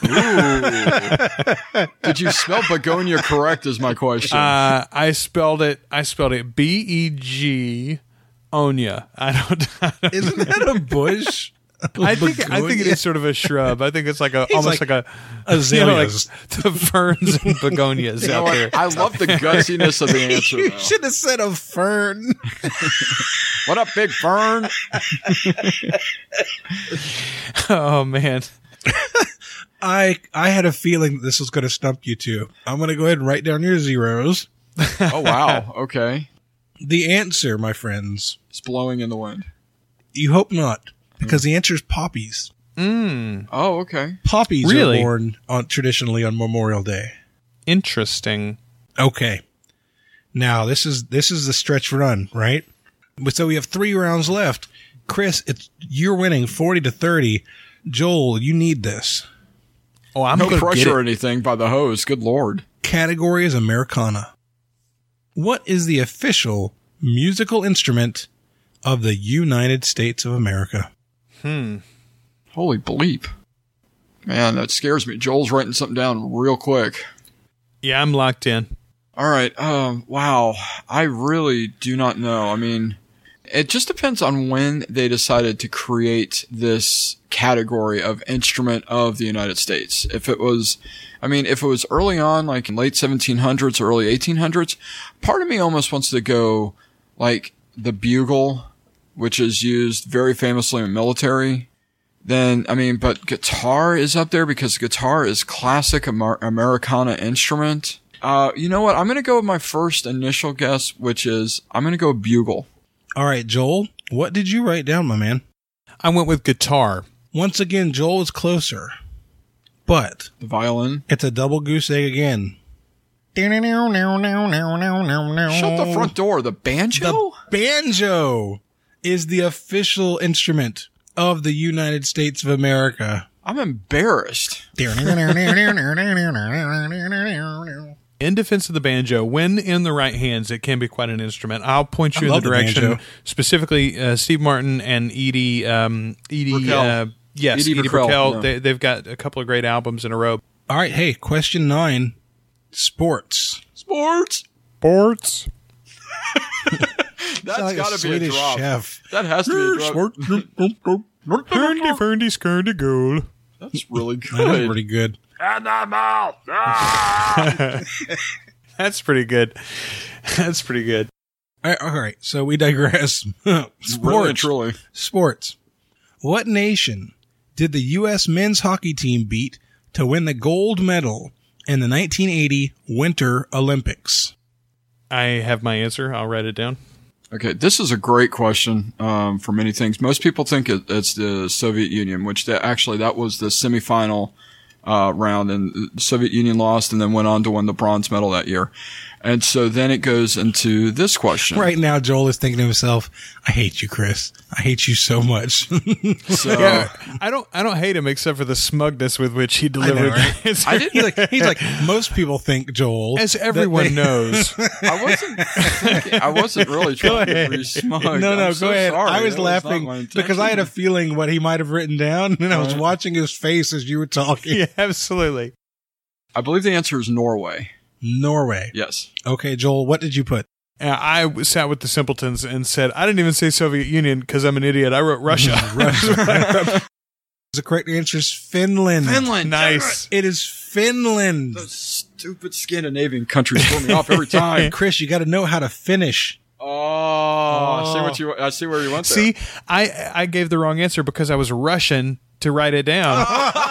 Speaker 2: Ooh. Did you spell begonia correct? Is my question.
Speaker 3: Uh, I spelled it. I spelled it B E G onia. I don't. I, don't,
Speaker 1: Isn't that a bush?
Speaker 3: I think I think it is sort of a shrub. I think it's like a almost
Speaker 1: like
Speaker 3: like, a
Speaker 1: azaleas.
Speaker 3: you know, like the ferns and begonias
Speaker 2: You know
Speaker 3: out
Speaker 2: what?
Speaker 3: there.
Speaker 2: I love the gussiness of the answer.
Speaker 1: You
Speaker 2: though.
Speaker 1: should have said a fern.
Speaker 2: What up, Big Fern?
Speaker 3: Oh man.
Speaker 1: I I had a feeling that this was going to stump you two. I'm going to go ahead and write down your zeros.
Speaker 2: Oh, wow. Okay.
Speaker 1: The answer, my friends,
Speaker 2: It's blowing in the wind.
Speaker 1: you hope not, because the answer is poppies.
Speaker 3: Mm,
Speaker 2: Oh, okay.
Speaker 1: Poppies
Speaker 3: Really?
Speaker 1: are born on, traditionally on Memorial Day.
Speaker 3: interesting.
Speaker 1: Okay. Now this is this is the stretch run, right? But so we have three rounds left. Chris, it's you're winning forty to thirty. Joel, you need this.
Speaker 3: Oh, I'm
Speaker 2: No
Speaker 3: going to get
Speaker 2: pressure or
Speaker 3: it.
Speaker 2: anything by the host. Good Lord.
Speaker 1: Category is Americana. What is the official musical instrument of the United States of America?
Speaker 3: Hmm.
Speaker 2: Holy bleep. Man, that scares me. Joel's writing something down real quick.
Speaker 3: Yeah, I'm locked in.
Speaker 2: All right. Um, wow. I really do not know. I mean, it just depends on when they decided to create this category of instrument of the United States. If it was, I mean, if it was early on, like in late seventeen hundreds or early eighteen hundreds, part of me almost wants to go like the bugle, which is used very famously in military. Then, I mean, but guitar is up there because guitar is classic Amer- Americana instrument. Uh, you know what? I'm going to go with my first initial guess, which is I'm going to go bugle.
Speaker 1: All right, Joel, what did you write down, my man?
Speaker 3: I went with guitar.
Speaker 1: Once again, Joel is closer, but
Speaker 2: The violin.
Speaker 1: it's a double goose egg again.
Speaker 2: Shut the front door. The banjo?
Speaker 1: The banjo is the official instrument of the United States of America.
Speaker 2: I'm embarrassed.
Speaker 3: In defense of the banjo, when in the right hands, it can be quite an instrument. I'll point you
Speaker 1: I
Speaker 3: in the
Speaker 1: love the
Speaker 3: direction,
Speaker 1: banjo.
Speaker 3: specifically uh, Steve Martin and Edie. Um, Edie,
Speaker 2: Brickell.
Speaker 3: uh, yes,
Speaker 2: Edie
Speaker 3: Edie,
Speaker 2: Brickell,
Speaker 3: Brickell.
Speaker 2: yeah.
Speaker 3: They, they've got a couple of great albums in a row.
Speaker 1: All right, hey, question nine. Sports.
Speaker 2: Sports.
Speaker 3: Sports.
Speaker 2: That's
Speaker 1: Sound like
Speaker 2: got
Speaker 1: a
Speaker 2: to be a
Speaker 1: Swedish
Speaker 2: drop.
Speaker 1: chef.
Speaker 2: That has to be a drop.
Speaker 3: Ferdy, ferdy, skirty, goal.
Speaker 2: That's really
Speaker 1: That is
Speaker 2: good.
Speaker 1: pretty good.
Speaker 3: That's pretty good. That's pretty good.
Speaker 1: All right, all right, so we digress.
Speaker 2: Really,
Speaker 1: Sports.
Speaker 2: truly.
Speaker 1: Sports. What nation did the U S men's hockey team beat to win the gold medal in the nineteen eighty Winter Olympics?
Speaker 3: I have my answer. I'll write it down.
Speaker 2: Okay, this is a great question um, for many things. Most people think it, it's the Soviet Union, which that, actually that was the semifinal uh, round, and the Soviet Union lost and then went on to win the bronze medal that year. And so then it goes into this question.
Speaker 1: Right now, Joel is thinking to himself, I hate you, Chris. I hate you so much.
Speaker 2: So
Speaker 3: Yeah, I don't. I don't hate him except for the smugness with which he delivered.
Speaker 1: right?
Speaker 3: his-
Speaker 2: I didn't.
Speaker 1: he's like, he's like, most people think, Joel.
Speaker 3: As
Speaker 1: that
Speaker 3: everyone
Speaker 1: they-
Speaker 3: knows.
Speaker 2: I wasn't. Thinking, I wasn't really trying to be smug.
Speaker 1: No, no,
Speaker 2: I'm
Speaker 1: go
Speaker 2: so
Speaker 1: ahead.
Speaker 2: sorry.
Speaker 1: I was
Speaker 2: That not
Speaker 1: laughing
Speaker 2: my
Speaker 1: because I had a
Speaker 2: intention.
Speaker 1: feeling what he might have written down, and I was watching his face as you were talking.
Speaker 3: Yeah, absolutely.
Speaker 2: I believe the answer is Norway.
Speaker 1: Norway.
Speaker 2: Yes.
Speaker 1: Okay, Joel, what did you put?
Speaker 3: Uh, I sat with the simpletons and said, I didn't even say Soviet Union because I'm an idiot. I wrote Russia.
Speaker 1: The correct answer is Finland.
Speaker 2: Finland.
Speaker 3: Nice.
Speaker 1: It is Finland.
Speaker 2: Those stupid Scandinavian countries throw me off every time.
Speaker 1: Chris, you got to know how to finish.
Speaker 2: Oh, I see what you. I see where you went there.
Speaker 3: See, I I gave the wrong answer because I was Russian to write it down.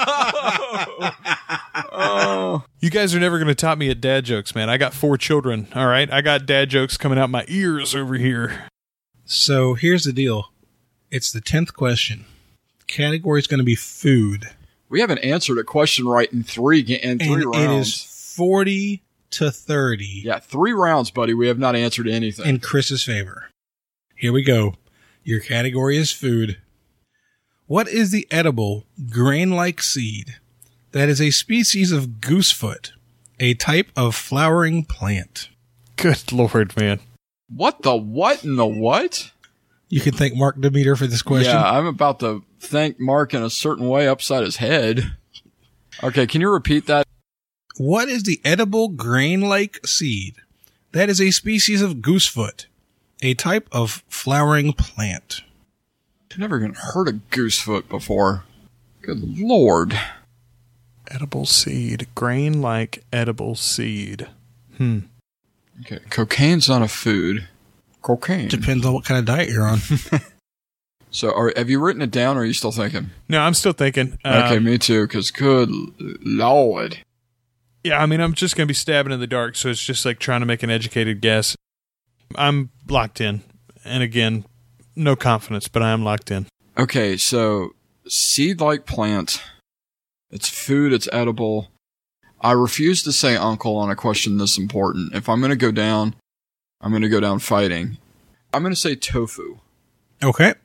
Speaker 2: Oh,
Speaker 3: You guys are never going to top me at dad jokes, man. I got four children, all right? I got dad jokes coming out my ears over here.
Speaker 1: So here's the deal. It's the tenth question. Category is going to be food.
Speaker 2: we haven't answered a question right in three ga- in three
Speaker 1: And
Speaker 2: rounds.
Speaker 1: it is forty to thirty
Speaker 2: Yeah, three rounds, buddy. We have not answered anything.
Speaker 1: in Chris's favor. Here we go. Your category is food. What is the edible grain-like seed that is a species of goosefoot, a type of flowering plant?
Speaker 3: Good Lord, man.
Speaker 2: what the what and the what?
Speaker 1: You can thank Mark Demeter for this question.
Speaker 2: Yeah, I'm about to thank Mark in a certain way upside his head. Okay, can you repeat that?
Speaker 1: What is the edible grain-like seed that is a species of goosefoot, a type of flowering plant?
Speaker 2: I've never even heard of goosefoot before. Good Lord.
Speaker 3: Edible seed. Grain like edible seed. Hmm.
Speaker 2: Okay, cocaine's not a food. Cocaine.
Speaker 1: Depends on what kind of diet you're on.
Speaker 2: So, are, have you written it down, or are you still thinking?
Speaker 3: No, I'm still thinking.
Speaker 2: Okay,
Speaker 3: Um,
Speaker 2: me too. Because good lord.
Speaker 3: Yeah, I mean, I'm just going to be stabbing in the dark, so it's just like trying to make an educated guess. I'm locked in. And again, no confidence, but I am locked in.
Speaker 2: Okay, so seed-like plant. It's food. It's edible. I refuse to say uncle on a question this important. If I'm going to go down, I'm going to go down fighting. I'm going to say tofu.
Speaker 1: Okay.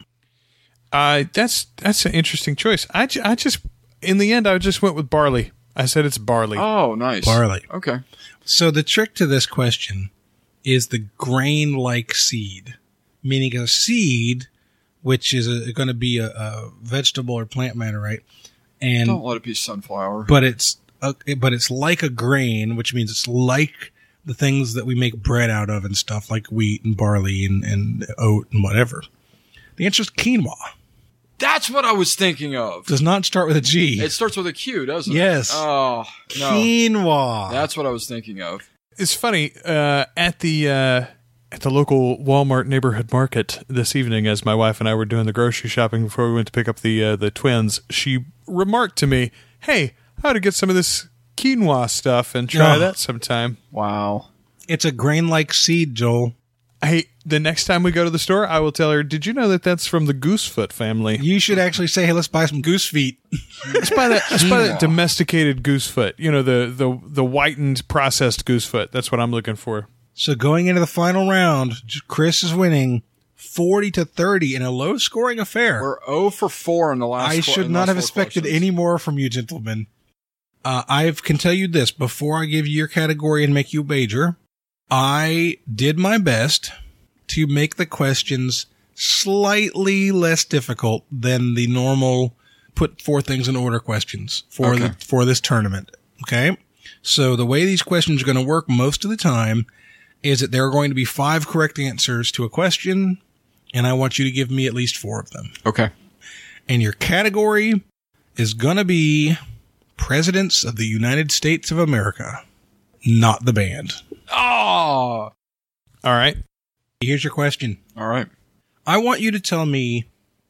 Speaker 3: Uh, that's that's an interesting choice. I, ju- I just, in the end, I just went with barley. I said it's barley.
Speaker 2: Oh, nice.
Speaker 1: Barley.
Speaker 2: Okay.
Speaker 1: So the trick to this question is the grain-like seed, meaning a seed, which is going to be a, a vegetable or plant matter, right? And
Speaker 2: Don't let it be sunflower.
Speaker 1: but it's a, but it's like a grain, which means it's like the things that we make bread out of and stuff, like wheat and barley and, and oat and whatever. The answer is quinoa.
Speaker 2: That's what I was thinking of.
Speaker 1: Does not start with a G.
Speaker 2: It starts with a Q, doesn't it?
Speaker 1: Yes.
Speaker 2: Oh, no.
Speaker 1: Quinoa.
Speaker 2: That's what I was thinking of.
Speaker 3: It's funny, uh, at the uh, at the local Walmart neighborhood market this evening, as my wife and I were doing the grocery shopping before we went to pick up the uh, the twins, she remarked to me, "Hey, I ought to get some of this quinoa stuff and try
Speaker 1: Oh.
Speaker 3: that sometime."
Speaker 2: Wow.
Speaker 1: It's a grain-like seed, Joel.
Speaker 3: Hey, the next time we go to the store, I will tell her, "Did you know that that's from the goosefoot family?"
Speaker 1: You should actually say, hey, let's buy some goose feet.
Speaker 3: Let's buy that. Let's buy that domesticated goosefoot. You know, the the the whitened processed goosefoot. That's what I'm looking for.
Speaker 1: So going into the final round, Chris is winning forty to thirty in a low-scoring affair.
Speaker 2: We're zero for four in the last
Speaker 1: I
Speaker 2: qu-
Speaker 1: should
Speaker 2: in the
Speaker 1: not
Speaker 2: last
Speaker 1: have
Speaker 2: four
Speaker 1: expected
Speaker 2: questions.
Speaker 1: any more from you, gentlemen. Uh, I can tell you this before I give you your category and make you wager. I did my best to make the questions slightly less difficult than the normal put four things in order questions for
Speaker 2: Okay.
Speaker 1: the, for this tournament. Okay. So the way these questions are going to work most of the time is that there are going to be five correct answers to a question, and I want you to give me at least four of them.
Speaker 2: Okay.
Speaker 1: And your category is going to be Presidents of the United States of America, not the band.
Speaker 2: Oh.
Speaker 3: All right.
Speaker 1: Here's your question.
Speaker 2: All right.
Speaker 1: I want you to tell me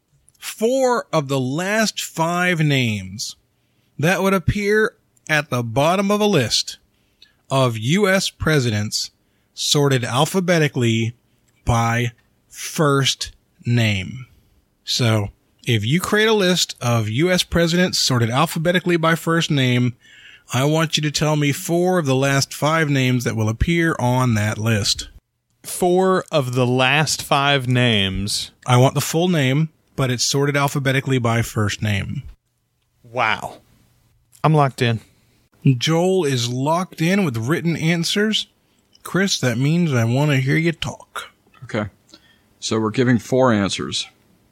Speaker 1: four of the last five names that would appear at the bottom of a list of U S presidents sorted alphabetically by first name. So, if you create a list of U S presidents sorted alphabetically by first name, I want you to tell me four of the last five names that will appear on that list.
Speaker 3: Four of the last five names.
Speaker 1: I want the full name, but it's sorted alphabetically by first name.
Speaker 3: Wow. I'm locked in.
Speaker 1: Joel is locked in with written answers. Chris, that means I want to hear you talk.
Speaker 2: Okay. So we're giving four answers.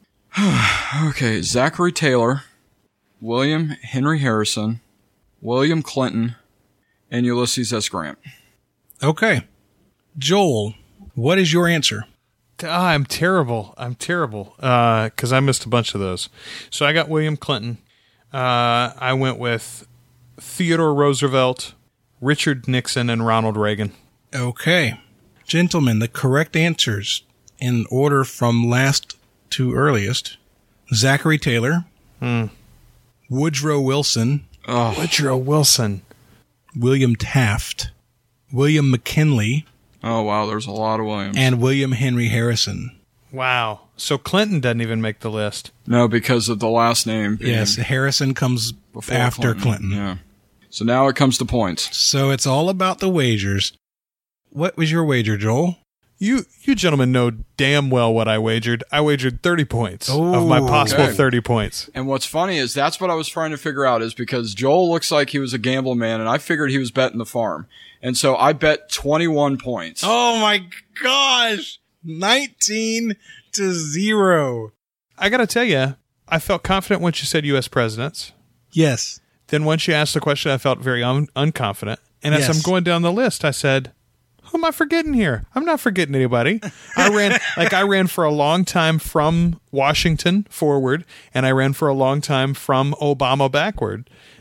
Speaker 2: Okay. Zachary Taylor, William Henry Harrison, William Clinton, and Ulysses S. Grant.
Speaker 1: Okay. Joel, what is your answer?
Speaker 3: Ah, I'm terrible. I'm terrible because I missed a bunch of those. So I got William Clinton. Uh, I went with Theodore Roosevelt, Richard Nixon, and Ronald Reagan.
Speaker 1: Okay. Gentlemen, the correct answers in order from last to earliest. Zachary Taylor,
Speaker 3: Hmm.
Speaker 1: Woodrow Wilson,
Speaker 2: Oh,
Speaker 3: Woodrow Wilson.
Speaker 1: William Taft, William McKinley,
Speaker 2: oh wow. There's a lot of Williams.
Speaker 1: and William Henry Harrison.
Speaker 3: Wow. So Clinton doesn't even make the list.
Speaker 2: No, because of the last name. being
Speaker 1: Yes, Harrison comes
Speaker 2: before
Speaker 1: after Clinton.
Speaker 2: Yeah. So now it comes to points.
Speaker 1: So it's all about the wagers. What was your wager, Joel?
Speaker 3: You you gentlemen know damn well what I wagered. I wagered thirty points of my
Speaker 1: Oh,
Speaker 3: possible
Speaker 2: okay.
Speaker 3: thirty points.
Speaker 2: And what's funny is that's what I was trying to figure out is because Joel looks like he was a gamble man, and I figured he was betting the farm. And so I bet twenty-one points.
Speaker 1: Oh my gosh! nineteen to zero.
Speaker 3: I got to tell you, I felt confident once you said U S presidents.
Speaker 1: Yes.
Speaker 3: Then once you asked the question, I felt very un- unconfident. And as
Speaker 1: Yes.
Speaker 3: I'm going down the list, I said, who am I forgetting here? I'm not forgetting anybody. I ran, like I ran for a long time from Washington forward, and I ran for a long time from Obama backward.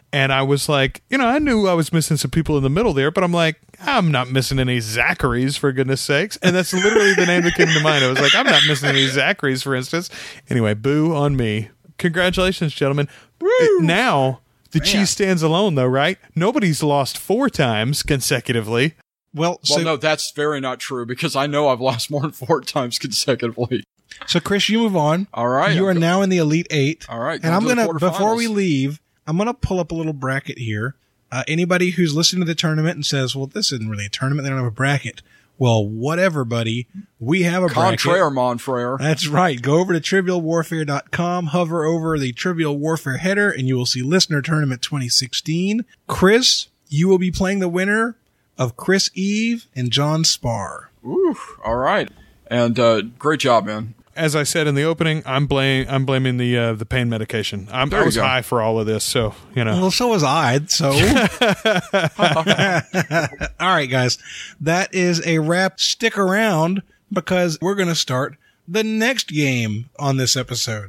Speaker 3: And I was like, you know, I knew I was missing some people in the middle there, but I'm like, I'm not missing any Zacharys, for goodness sakes. And that's literally the name that came to mind. I was like, I'm not missing any Zacharys, for instance. Anyway, boo on me. Congratulations, gentlemen. Woo! Now, the
Speaker 2: Man.
Speaker 3: cheese stands alone, though, right? Nobody's lost four times consecutively.
Speaker 1: Well,
Speaker 2: Well,
Speaker 1: so,
Speaker 2: no, that's very not true because I know I've lost more than four times consecutively.
Speaker 1: so Chris, you move on.
Speaker 2: All right.
Speaker 1: You
Speaker 2: I'm
Speaker 1: are
Speaker 2: go-
Speaker 1: now in the Elite Eight.
Speaker 2: All right.
Speaker 1: And I'm
Speaker 2: to the
Speaker 1: going to, before we
Speaker 2: quarterfinals.
Speaker 1: leave, I'm going to pull up a little bracket here. Uh, anybody who's listening to the tournament and says, well, this isn't really a tournament. They don't have a bracket. Well, whatever, buddy. We have a bracket.
Speaker 2: Contraire, mon frere.
Speaker 1: That's right. Go over to trivial warfare dot com, hover over the Trivial Warfare header, and you will see Listener Tournament twenty sixteen. Chris, you will be playing the winner of Chris Eve and John Spar.
Speaker 2: Ooh, all right. And uh, great job, man.
Speaker 3: As I said in the opening, I'm blame I'm blaming the uh, the pain medication. I'm,
Speaker 2: There
Speaker 3: I
Speaker 2: you
Speaker 3: was
Speaker 2: go.
Speaker 3: high for all of this, so you know.
Speaker 1: Well, so was I. So, all right, guys, that is a wrap. Stick around because we're going to start the next game on this episode.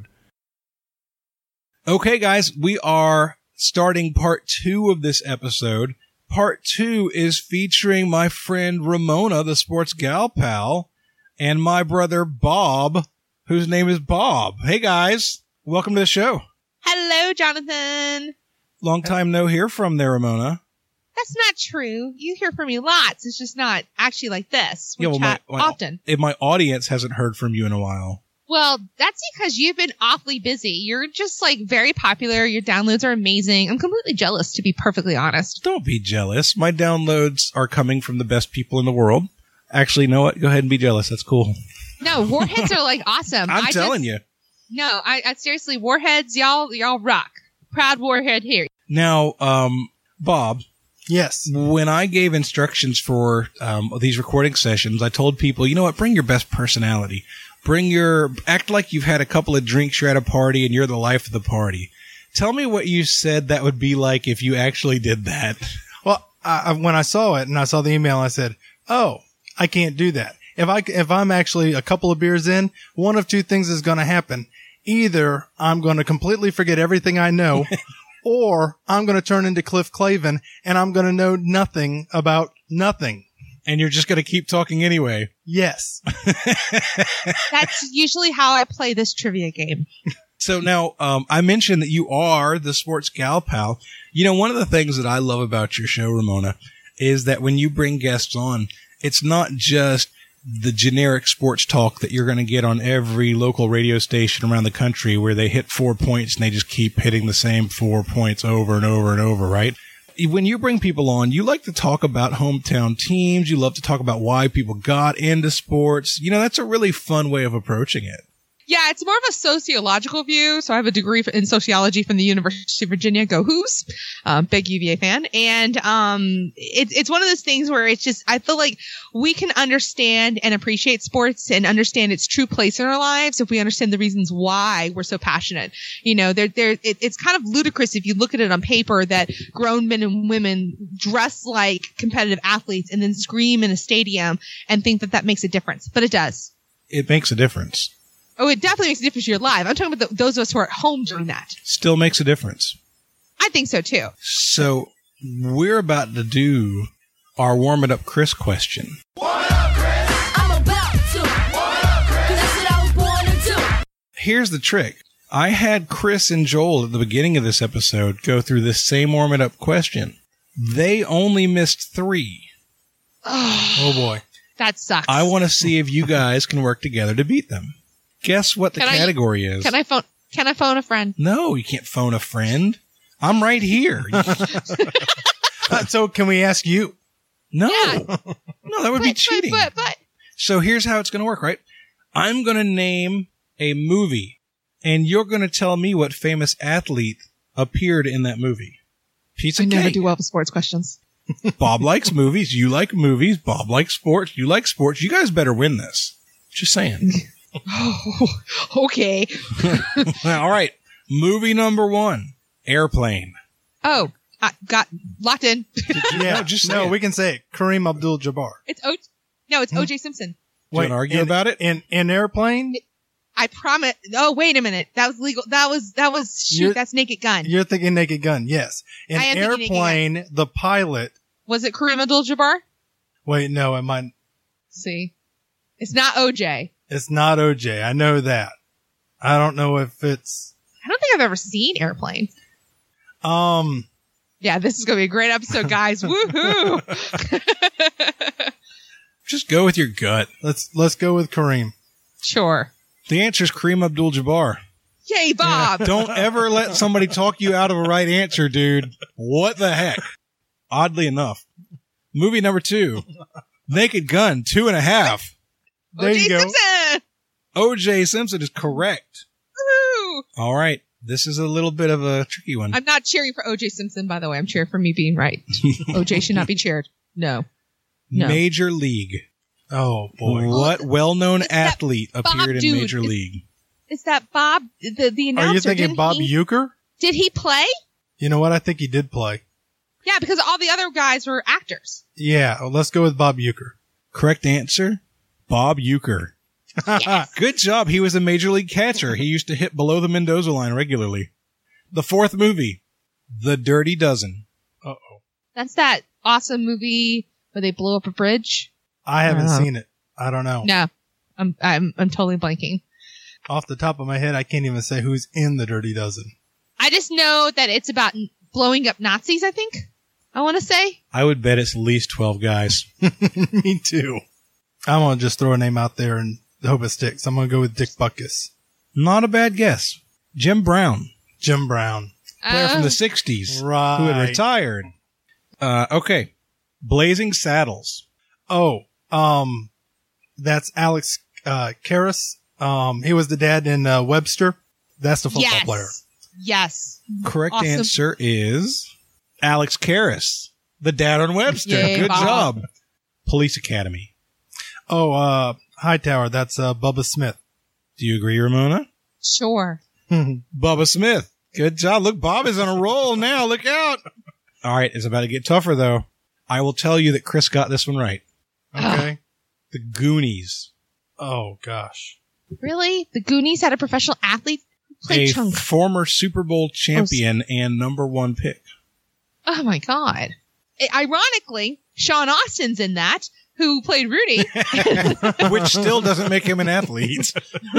Speaker 1: Okay, guys, we are starting part two of this episode. Part two is featuring my friend Ramona, the sports gal pal, and my brother Bob, whose name is Bob. Hey, guys, welcome to the show.
Speaker 5: Hello, Jonathan.
Speaker 1: Long time no hear from there, Ramona.
Speaker 5: That's not true. You hear from me lots. It's just not actually like this. We
Speaker 1: Yeah, well, my-
Speaker 5: chat
Speaker 1: my-
Speaker 5: often.
Speaker 1: If my audience hasn't heard from you in a while.
Speaker 5: Well, that's because you've been awfully busy. You're just like very popular. Your downloads are amazing. I'm completely jealous, to be perfectly honest.
Speaker 1: Don't be jealous. My downloads are coming from the best people in the world. Actually, you know what? Go ahead and be jealous. That's cool.
Speaker 5: No, warheads are like awesome.
Speaker 1: I'm
Speaker 5: I
Speaker 1: telling
Speaker 5: just,
Speaker 1: you.
Speaker 5: No, I, I seriously, warheads, y'all, y'all rock. Proud warhead here.
Speaker 1: Now, um, Bob,
Speaker 6: Yes.
Speaker 1: when I gave instructions for um, these recording sessions, I told people, you know what? Bring your best personality. Bring your, act like you've had a couple of drinks, you're at a party, and you're the life of the party. Tell me what you said that would be like if you actually did that.
Speaker 6: Well, I, I, when I saw it and I saw the email, I said, "Oh, I can't do that. If I if I'm actually a couple of beers in, one of two things is going to happen. Either I'm going to completely forget everything I know, or I'm going to turn into Cliff Clavin and I'm going to know nothing about nothing."
Speaker 1: And you're just going to keep talking anyway.
Speaker 6: Yes.
Speaker 5: That's usually how I play this trivia game.
Speaker 1: So now, um, I mentioned that you are the sports gal pal. You know, one of the things that I love about your show, Ramona, is that when you bring guests on, it's not just the generic sports talk that you're going to get on every local radio station around the country where they hit four points and they just keep hitting the same four points over and over and over, right? When you bring people on, you like to talk about hometown teams. You love to talk about why people got into sports. You know, that's a really fun way of approaching it.
Speaker 5: Yeah, it's more of a sociological view. So I have a degree in sociology from the University of Virginia. Go Hoos! Um, big U V A fan. And um, it's it's one of those things where it's just, I feel like we can understand and appreciate sports and understand its true place in our lives if we understand the reasons why we're so passionate. You know, there there it, it's kind of ludicrous if you look at it on paper that grown men and women dress like competitive athletes and then scream in a stadium and think that that makes a difference. But it does.
Speaker 1: It makes a difference.
Speaker 5: Oh, it definitely makes a difference if you're live. I'm talking about the, those of us who are at home doing that.
Speaker 1: Still makes a difference.
Speaker 5: I think so too.
Speaker 1: So we're about to do our warm it up Chris question.
Speaker 4: I'm about to. Cause that's what I was born to do.
Speaker 1: Here's the trick. I had Chris and Joel at the beginning of this episode go through this same warm it up question. They only missed three.
Speaker 6: Oh boy.
Speaker 5: That sucks.
Speaker 1: I want to see if you guys can work together to beat them. Guess what the
Speaker 5: Can I-
Speaker 1: category is?
Speaker 5: Can I phone? Can I phone a friend?
Speaker 1: No, you can't phone a friend. I'm right here.
Speaker 6: Uh, so can we ask you?
Speaker 1: No.
Speaker 5: Yeah.
Speaker 1: No, that would be
Speaker 5: But,
Speaker 1: cheating.
Speaker 5: but, but, but
Speaker 1: So here's how it's going to work, right? I'm going to name a movie, and you're going to tell me what famous athlete appeared in that movie. Piece
Speaker 5: I
Speaker 1: of
Speaker 5: never
Speaker 1: cake.
Speaker 5: do well with sports questions.
Speaker 1: Bob likes movies. You like movies. Bob likes sports. You like sports. You guys better win this. Just saying.
Speaker 5: Oh, okay.
Speaker 1: All right. Movie number one, Airplane.
Speaker 5: Oh, I got locked in.
Speaker 6: Yeah.
Speaker 1: No, just say
Speaker 6: no,
Speaker 1: it.
Speaker 6: we can say it. Kareem Abdul-Jabbar.
Speaker 5: It's O. No, it's O J Simpson.
Speaker 1: Do you want to argue
Speaker 6: in,
Speaker 1: about it?
Speaker 6: In in airplane?
Speaker 5: I promise. Oh, wait a minute. That was legal. That was, that was, shoot,
Speaker 6: You're-
Speaker 5: that's Naked Gun.
Speaker 6: You're thinking Naked Gun, yes. In
Speaker 5: I am thinking Naked
Speaker 6: Airplane, the pilot.
Speaker 5: Was it Kareem Abdul-Jabbar?
Speaker 6: Wait, no, it might.
Speaker 5: See, it's not O J.
Speaker 6: It's not O J. I know that. I don't know if it's.
Speaker 5: I don't think I've ever seen Airplane.
Speaker 6: Um.
Speaker 5: Yeah, this is going to be a great episode, guys. Woohoo!
Speaker 1: Just go with your gut.
Speaker 6: Let's let's go with Kareem.
Speaker 5: Sure.
Speaker 1: The answer is Kareem Abdul-Jabbar.
Speaker 5: Yay, Bob.
Speaker 1: Don't ever let somebody talk you out of a right answer, dude. What the heck? Oddly enough. Movie number two. Naked Gun, two and a half.
Speaker 6: There
Speaker 5: O J
Speaker 6: you go.
Speaker 5: Simpson.
Speaker 1: O J Simpson is correct.
Speaker 5: Woohoo!
Speaker 1: All right. This is a little bit of a tricky one.
Speaker 5: I'm not cheering for O J Simpson, by the way. I'm cheering for me being right. O J should not be cheered. No. No.
Speaker 1: Major League.
Speaker 6: Oh boy.
Speaker 1: What well-known
Speaker 5: It's that
Speaker 1: athlete
Speaker 5: Bob
Speaker 1: appeared in
Speaker 5: dude.
Speaker 1: Major
Speaker 5: It's-
Speaker 1: League?
Speaker 5: Is that Bob, the, the announcer?
Speaker 6: Are you thinking
Speaker 5: didn't
Speaker 6: Bob
Speaker 5: he,
Speaker 6: Euchre?
Speaker 5: Did he play?
Speaker 6: You know what? I think he did play.
Speaker 5: Yeah, because all the other guys were actors.
Speaker 6: Yeah, well, let's go with Bob Euchre.
Speaker 1: Correct answer, Bob Euchre. Good job. He was a Major League catcher. He used to hit below the Mendoza line regularly. The fourth movie, The Dirty Dozen.
Speaker 6: Uh-oh.
Speaker 5: That's that awesome movie where they blow up a bridge.
Speaker 6: I haven't
Speaker 5: Uh.
Speaker 6: seen it. I don't know.
Speaker 5: No, I'm I'm I'm totally blanking.
Speaker 6: Off the top of my head, I can't even say who's in the Dirty Dozen.
Speaker 5: I just know that it's about n- blowing up Nazis. I think I want to say.
Speaker 1: I would bet it's at least twelve guys.
Speaker 6: Me too. I'm going to just throw a name out there and hope it sticks. I'm going to go with Dick Butkus.
Speaker 1: Not a bad guess. Jim Brown,
Speaker 6: Jim Brown.
Speaker 1: player from
Speaker 5: Oh.
Speaker 1: the sixties,
Speaker 6: Right.
Speaker 1: who had retired. Uh, okay. Blazing Saddles.
Speaker 6: Oh, um, that's Alex uh, Karras. Um, he was the dad in uh, Webster. That's the football
Speaker 5: yes.
Speaker 6: player.
Speaker 5: Yes.
Speaker 1: Correct
Speaker 5: Awesome.
Speaker 1: answer is Alex Karras, the dad on Webster.
Speaker 5: Yay,
Speaker 1: Good
Speaker 5: Bob.
Speaker 1: job. Police Academy.
Speaker 6: Oh, uh, Hightower. That's uh, Bubba Smith.
Speaker 1: Do you agree, Ramona?
Speaker 5: Sure.
Speaker 1: Bubba Smith. Good job. Look, Bob is on a roll now. Look out. All right. It's about to get tougher, though. I will tell you that Chris got this one right.
Speaker 6: Okay.
Speaker 1: The Goonies.
Speaker 6: Oh, gosh.
Speaker 5: Really? The Goonies had a professional athlete who played
Speaker 1: A
Speaker 5: Chunk.
Speaker 1: former Super Bowl champion and number one pick.
Speaker 5: Oh my god. I- Ironically, Sean Austin's in that, who played Rudy.
Speaker 1: Which still doesn't make him an athlete.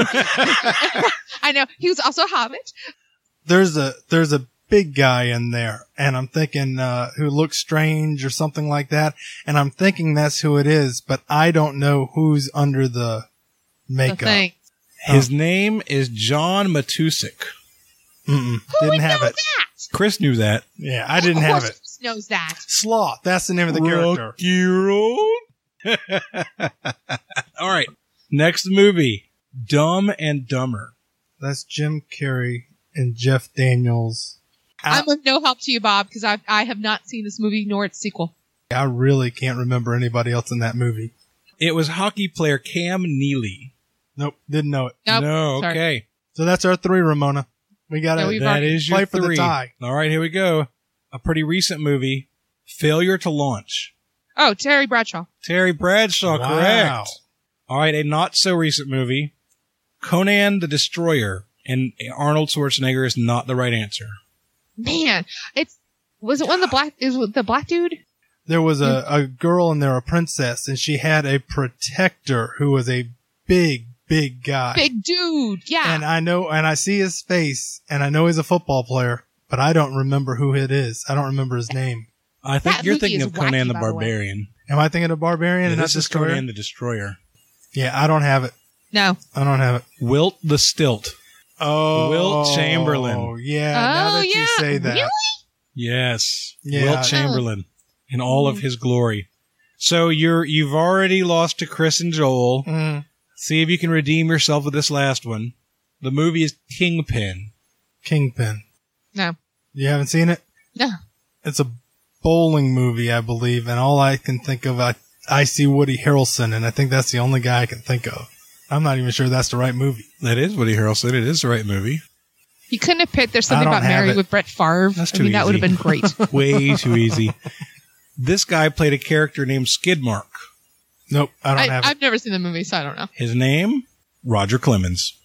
Speaker 5: I know. He was also a Hobbit.
Speaker 6: There's a, there's a big guy in there and I'm thinking, uh, who looks strange or something like that. And I'm thinking that's who it is, but I don't know who's under the
Speaker 5: The
Speaker 6: makeup.
Speaker 5: thing.
Speaker 1: His name is John Matusik.
Speaker 6: Mm-mm.
Speaker 5: Who
Speaker 6: Didn't
Speaker 5: would
Speaker 6: have
Speaker 5: know
Speaker 6: it.
Speaker 5: that?
Speaker 1: Chris knew that.
Speaker 6: Yeah, I didn't
Speaker 5: of
Speaker 6: have
Speaker 5: course
Speaker 6: it.
Speaker 5: Chris knows that.
Speaker 6: Sloth. That's the name of the character.
Speaker 1: Rocky Road. All right. Next movie, Dumb and Dumber.
Speaker 6: That's Jim Carrey and Jeff Daniels.
Speaker 5: I'm of no help to you, Bob, because I I have not seen this movie nor its sequel.
Speaker 6: I really can't remember anybody else in that movie.
Speaker 1: It was hockey player Cam Neely.
Speaker 6: Nope, didn't know it.
Speaker 5: Nope.
Speaker 1: no,
Speaker 5: sorry.
Speaker 1: okay.
Speaker 6: So that's our three, Ramona. We got
Speaker 5: No,
Speaker 6: to
Speaker 5: we've
Speaker 1: That
Speaker 5: already-
Speaker 1: is your
Speaker 6: play for the
Speaker 1: three.
Speaker 6: tie.
Speaker 1: All right, here we go. A pretty recent movie, Failure to Launch.
Speaker 5: Oh, Terry Bradshaw.
Speaker 1: Terry Bradshaw,
Speaker 6: Wow.
Speaker 1: correct. All right, a not so recent movie, Conan the Destroyer, and Arnold Schwarzenegger is not the right answer.
Speaker 5: Man, it's was it one of the black? Is it the black dude?
Speaker 6: There was a, a girl in there, a princess, and she had a protector who was a big, big guy.
Speaker 5: Big dude. Yeah.
Speaker 6: And I know, and I see his face, and I know he's a football player, but I don't remember who it is. I don't remember his name.
Speaker 1: I think
Speaker 5: That
Speaker 1: you're
Speaker 5: movie
Speaker 1: thinking
Speaker 5: is
Speaker 1: of Conan
Speaker 5: wacky,
Speaker 1: the
Speaker 5: by the way.
Speaker 1: Barbarian.
Speaker 6: Am I thinking of Barbarian
Speaker 1: Yeah,
Speaker 6: and not
Speaker 1: this is
Speaker 6: Destroyer?
Speaker 1: Conan the Destroyer.
Speaker 6: Yeah, I don't have it.
Speaker 5: no.
Speaker 6: I don't have it.
Speaker 1: Wilt the Stilt.
Speaker 6: Oh,
Speaker 1: Wilt Chamberlain.
Speaker 6: Yeah, now
Speaker 5: Oh,
Speaker 6: that
Speaker 5: yeah.
Speaker 6: you say that.
Speaker 5: Really?
Speaker 1: Yes.
Speaker 6: Yeah.
Speaker 1: Wilt Chamberlain in all of his glory. So you're you've already lost to Chris and Joel.
Speaker 6: Mm,
Speaker 1: See if you can redeem yourself with this last one. The movie is Kingpin.
Speaker 6: Kingpin.
Speaker 5: No.
Speaker 6: You haven't seen it?
Speaker 5: No.
Speaker 6: It's a bowling movie, I believe, and all I can think of, I, I see Woody Harrelson, and I think that's the only guy I can think of. I'm not even sure that's the right movie.
Speaker 1: That is Woody Harrelson. It is the right movie.
Speaker 5: You couldn't have picked. There's something
Speaker 6: I don't
Speaker 5: about
Speaker 6: have
Speaker 5: Married
Speaker 6: it.
Speaker 5: with Brett Favre.
Speaker 1: That's
Speaker 5: I
Speaker 1: too
Speaker 5: mean, that would have
Speaker 1: easy.
Speaker 5: been great.
Speaker 1: Way too easy. This guy played a character named Skidmark.
Speaker 6: Nope, I don't
Speaker 5: I,
Speaker 6: have it.
Speaker 5: I've never seen the movie, so I don't know.
Speaker 1: His name, Roger Clemens.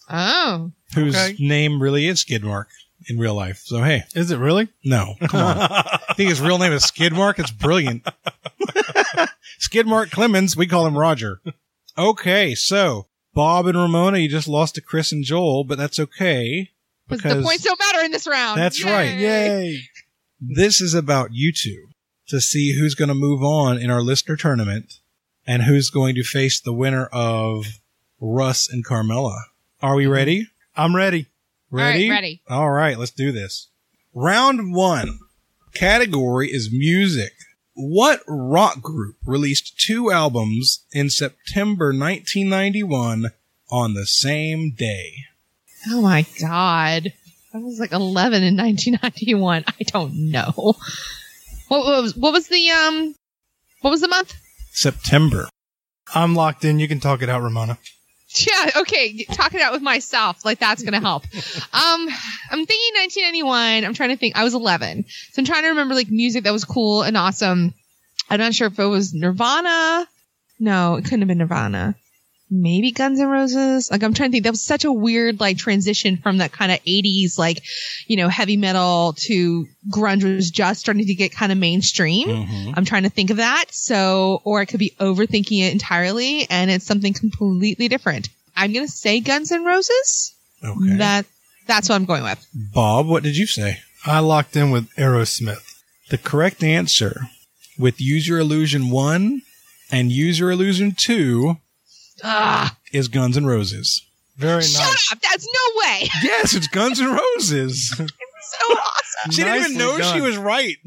Speaker 5: Oh.
Speaker 1: whose
Speaker 6: Okay. name
Speaker 1: name really is Skidmark in real life. So, hey,
Speaker 6: Is it really?
Speaker 1: no, come on. I think his real name is Skidmark. It's brilliant. Skidmark Clemens. We call him Roger. Okay, so Bob and Ramona, you just lost to Chris and Joel, but that's okay.
Speaker 5: The
Speaker 1: Because
Speaker 5: points don't matter in this round.
Speaker 1: That's right.
Speaker 6: Yay.
Speaker 1: this is about you two to see who's going to move on in our listener tournament and who's going to face the winner of Russ and Carmela. Are we ready?
Speaker 6: I'm ready.
Speaker 1: Ready?
Speaker 5: All right, ready.
Speaker 1: All right, let's do this. Round one. Category is music. What rock group released two albums in September nineteen ninety-one on the same day?
Speaker 5: Oh my God. I was like eleven in nineteen ninety-one. I don't know. What was, what was the, um, what was the month?
Speaker 1: September.
Speaker 6: I'm locked in. You can talk it out, Ramona.
Speaker 5: Yeah, okay. Talk it out with myself. Like, that's going to help. um, I'm thinking nineteen ninety-one. I'm trying to think. I was eleven. So I'm trying to remember, like, music that was cool and awesome. I'm not sure if it was Nirvana. No, it couldn't have been Nirvana. Maybe Guns N' Roses. Like, I'm trying to think. That was such a weird, like, transition from that kind of eighties, like, you know, heavy metal to grunge was just starting to get kind of mainstream.
Speaker 1: Mhm.
Speaker 5: I'm trying to think of that. So, or I could be overthinking it entirely and it's something completely different. I'm going to say Guns N' Roses.
Speaker 1: Okay.
Speaker 5: That, that's what I'm going with.
Speaker 1: Bob, what did you say?
Speaker 6: I locked in with Aerosmith.
Speaker 1: The correct answer with Use Your Illusion one and Use Your Illusion two
Speaker 5: Ah,
Speaker 1: is Guns N' Roses.
Speaker 6: Very
Speaker 5: shut
Speaker 6: nice.
Speaker 5: up. That's no way.
Speaker 1: Yes, it's Guns N' Roses.
Speaker 5: So awesome.
Speaker 1: She didn't even
Speaker 6: Nicely
Speaker 1: know
Speaker 6: done.
Speaker 1: she was right.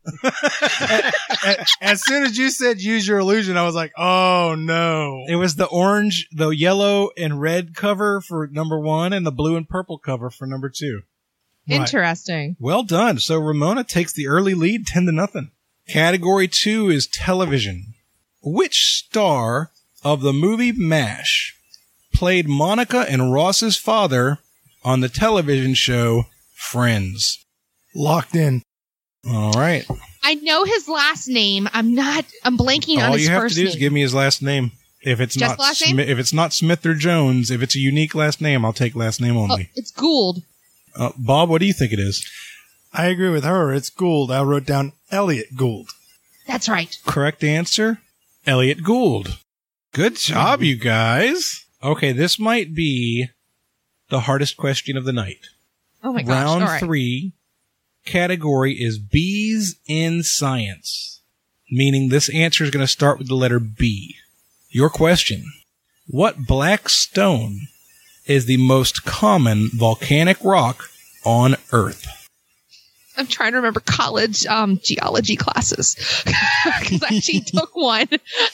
Speaker 6: A- As soon as you said use your illusion, I was like, oh no.
Speaker 1: It was the orange, the yellow and red cover for number one and the blue and purple cover for number two.
Speaker 6: Right.
Speaker 5: Interesting.
Speaker 1: Well done. So Ramona takes the early lead ten to nothing. Category two is television. Which star of the movie MASH played Monica and Ross's father on the television show Friends?
Speaker 6: Locked in.
Speaker 1: All right.
Speaker 5: I know his last name. I'm not, I'm blanking on
Speaker 1: All
Speaker 5: his
Speaker 1: you have
Speaker 5: first
Speaker 1: to do
Speaker 5: name.
Speaker 1: is give me his last name. If it's
Speaker 5: Just
Speaker 1: not
Speaker 5: last name?
Speaker 1: Smi- if it's not Smith or Jones, if it's a unique last name, I'll take last name
Speaker 5: oh,
Speaker 1: only.
Speaker 5: it's Gould.
Speaker 1: Uh, Bob, what do you think it is?
Speaker 6: I agree with her. It's Gould. I wrote down Elliot Gould.
Speaker 5: That's right.
Speaker 1: Correct answer, Elliot Gould. Good job, you guys. Okay, this might be the hardest question of the night.
Speaker 5: Oh my gosh.
Speaker 1: Round
Speaker 5: All right.
Speaker 1: three, category is Bees in Science, meaning this answer is going to start with the letter B. Your question, what black stone is the most common volcanic rock on Earth?
Speaker 5: I'm trying to remember college um, geology classes because I actually took one.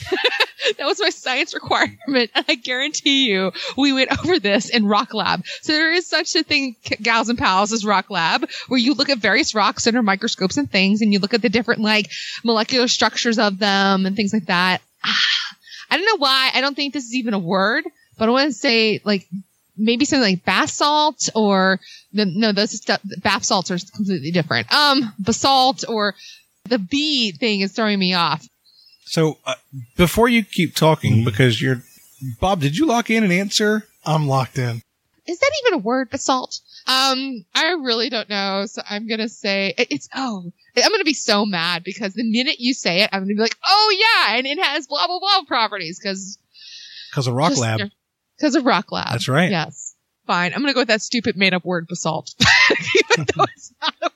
Speaker 5: That was my science requirement, and I guarantee you we went over this in Rock Lab. So there is such a thing, gals and pals, as Rock Lab, where you look at various rocks under microscopes and things, and you look at the different like molecular structures of them and things like that. Ah, I don't know why. I don't think this is even a word, but I want to say like maybe something like basalt or the, no, those stuff, bath salts are completely different. Um, basalt or the B thing is throwing me off.
Speaker 1: So uh, before you keep talking, because you're, Bob, did you lock in an answer?
Speaker 6: I'm locked in.
Speaker 5: Is that even a word, basalt? Um, I really don't know. So I'm going to say it- it's, oh, I'm going to be so mad because the minute you say it, I'm going to be like, oh yeah. And it has blah, blah, blah properties because,
Speaker 1: Because of Rock Lab.
Speaker 5: because of Rock Lab.
Speaker 1: That's right.
Speaker 5: Yes. Fine. I'm going to go with that stupid made up word, basalt. Even though it's not a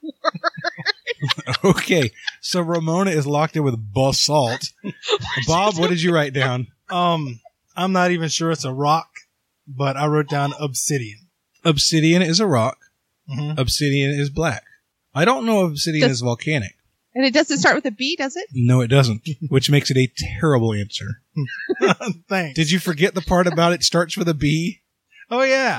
Speaker 5: word.
Speaker 1: Okay, so Ramona is locked in with basalt. Bob, what did you write down?
Speaker 6: Um, I'm not even sure it's a rock, but I wrote down obsidian.
Speaker 1: Obsidian is a rock.
Speaker 6: Mhm.
Speaker 1: Obsidian is black. I don't know if obsidian
Speaker 5: Does-
Speaker 1: is volcanic.
Speaker 5: And it doesn't start with a B, does it?
Speaker 1: No, it doesn't, which makes it a terrible answer.
Speaker 6: Thanks.
Speaker 1: Did you forget the part about it starts with a B?
Speaker 6: Oh yeah.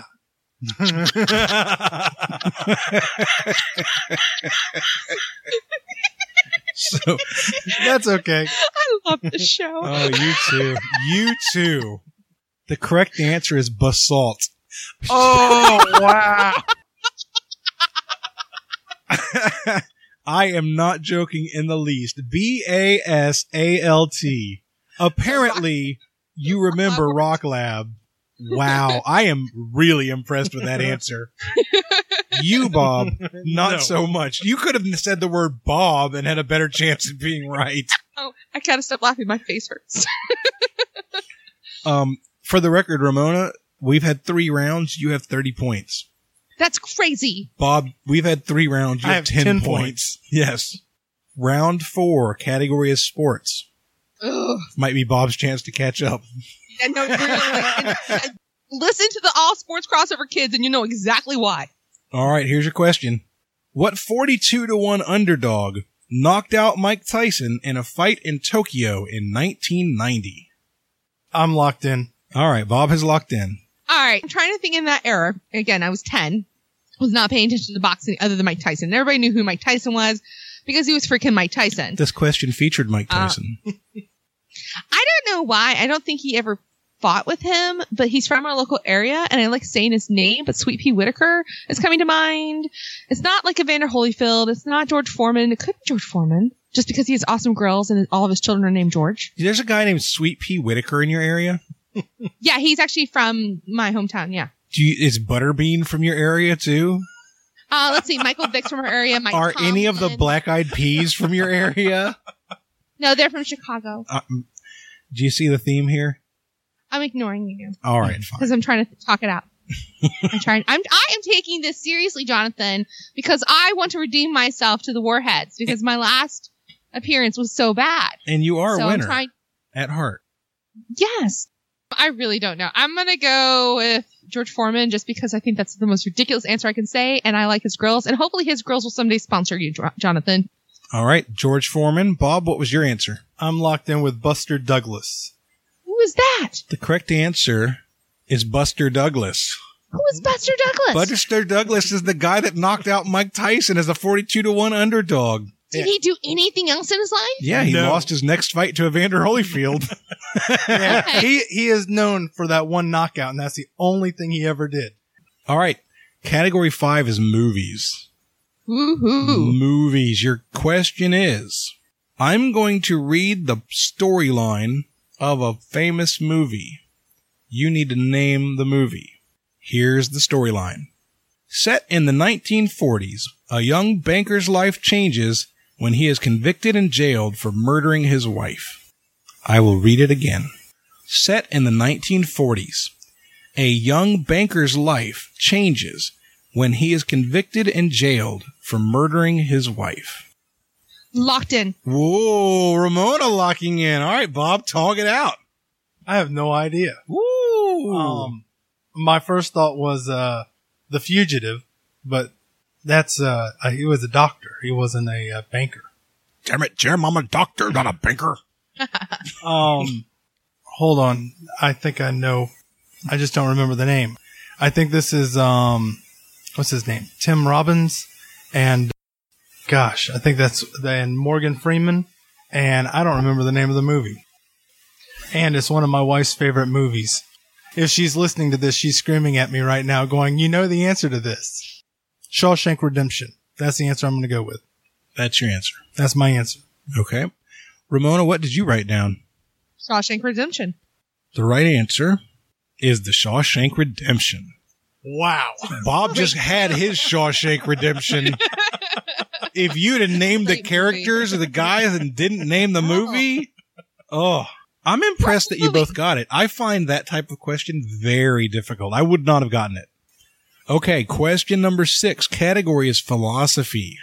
Speaker 1: So,
Speaker 6: That's okay.
Speaker 5: I love the show.
Speaker 1: oh, you too. You too. The correct answer is basalt.
Speaker 6: Oh wow.
Speaker 1: I am not joking in the least. B A S A L T. Apparently, you remember Rock Lab. Wow. I am really impressed with that answer. You, Bob, not
Speaker 6: No.
Speaker 1: so much. You could have said the word Bob and had a better chance of being right.
Speaker 5: Oh, I gotta stop laughing. My face hurts.
Speaker 1: Um, for the record, Ramona, we've had three rounds. You have thirty points.
Speaker 5: That's crazy.
Speaker 1: Bob, we've had three rounds. You
Speaker 6: I
Speaker 1: have,
Speaker 6: have
Speaker 1: ten,
Speaker 6: ten
Speaker 1: points. Yes. Round four, category is sports.
Speaker 5: Ugh.
Speaker 1: Might be Bob's chance to catch up.
Speaker 5: And no, really, and- and listen to the All Sports Crossover Kids, and you know exactly why.
Speaker 1: All right, here's your question. What forty-two to one underdog knocked out Mike Tyson in a fight in Tokyo in nineteen ninety?
Speaker 6: I'm locked in.
Speaker 1: All right, Bob has locked in.
Speaker 5: All right, I'm trying to think in that era. Again, I was ten. Was not paying attention to boxing other than Mike Tyson. Everybody knew who Mike Tyson was because he was freaking Mike Tyson.
Speaker 1: This question featured Mike
Speaker 5: Uh,
Speaker 1: Tyson.
Speaker 5: I don't know why. I don't think he ever fought with him, but he's from our local area, and I like saying his name, but Sweet Pea Whitaker is coming to mind. It's not like Evander Holyfield. It's not George Foreman. It could be George Foreman, just because he has awesome grills and all of his children are named George.
Speaker 1: There's a guy named Sweet Pea Whitaker in your area?
Speaker 5: Yeah, he's actually from my hometown, yeah.
Speaker 1: Do you, is Butterbean from your area too?
Speaker 5: Uh, let's see, Michael Vick's from our area. Mike
Speaker 1: Are any of the
Speaker 5: Tomlin.
Speaker 1: Black Eyed Peas from your area?
Speaker 5: No, they're from Chicago.
Speaker 1: Uh, do you see the theme here?
Speaker 5: I'm ignoring you
Speaker 1: All right, fine.
Speaker 5: because I'm trying to talk it out. I'm trying. I'm. I am taking this seriously, Jonathan, because I want to redeem myself to the Warheads because my last appearance was so bad.
Speaker 1: And you are
Speaker 5: so
Speaker 1: a
Speaker 5: I'm
Speaker 1: winner
Speaker 5: trying.
Speaker 1: at heart.
Speaker 5: Yes, I really don't know. I'm gonna go with George Foreman just because I think that's the most ridiculous answer I can say, and I like his grills, and hopefully his grills will someday sponsor you, Jo- Jonathan.
Speaker 1: All right, George Foreman. Bob, what was your answer?
Speaker 6: I'm locked in with Buster Douglas.
Speaker 5: Who is that?
Speaker 1: The correct answer is Buster Douglas.
Speaker 5: Who is Buster Douglas?
Speaker 1: Buster Douglas is the guy that knocked out Mike Tyson as a forty-two to one underdog.
Speaker 5: Did he do anything else in his life?
Speaker 1: Yeah, he
Speaker 6: No.
Speaker 1: lost his next fight to Evander Holyfield.
Speaker 6: Yeah,
Speaker 5: Okay.
Speaker 6: he he is known for that one knockout, and that's the only thing he ever did.
Speaker 1: All right, category five is movies.
Speaker 5: Woohoo!
Speaker 1: Movies. Your question is, I'm going to read the storyline of a famous movie. You need to name the movie. Here's the storyline. Set in the nineteen forties, a young banker's life changes when he is convicted and jailed for murdering his wife. I will read it again. Set in the nineteen forties, a young banker's life changes when he is convicted and jailed for murdering his wife.
Speaker 5: Locked in.
Speaker 1: Whoa, Ramona locking in. All right, Bob, talk it out.
Speaker 6: I have no idea.
Speaker 1: Woo!
Speaker 6: Um, my first thought was uh, The Fugitive, but that's uh, uh, he was a doctor. He wasn't a uh, banker.
Speaker 1: Damn it, Jim, I'm a doctor, not a banker.
Speaker 6: Um, hold on. I think I know. I just don't remember the name. I think this is um, what's his name? Tim Robbins, and gosh, I think that's and Morgan Freeman, and I don't remember the name of the movie. And it's one of my wife's favorite movies. If she's listening to this, she's screaming at me right now, going, "You know the answer to this." Shawshank Redemption. That's the answer I'm going to go with.
Speaker 1: That's your answer.
Speaker 6: That's my answer.
Speaker 1: Okay. Ramona, what did you write down?
Speaker 5: Shawshank Redemption.
Speaker 1: The right answer is The Shawshank Redemption.
Speaker 6: Wow.
Speaker 1: Bob just had his Shawshank Redemption. If you'd have named the
Speaker 5: Great
Speaker 1: characters or the guys and didn't name the movie, oh, I'm impressed that you both got it. I find that type of question very difficult. I would not have gotten it. Okay, question number six. Category is philosophy.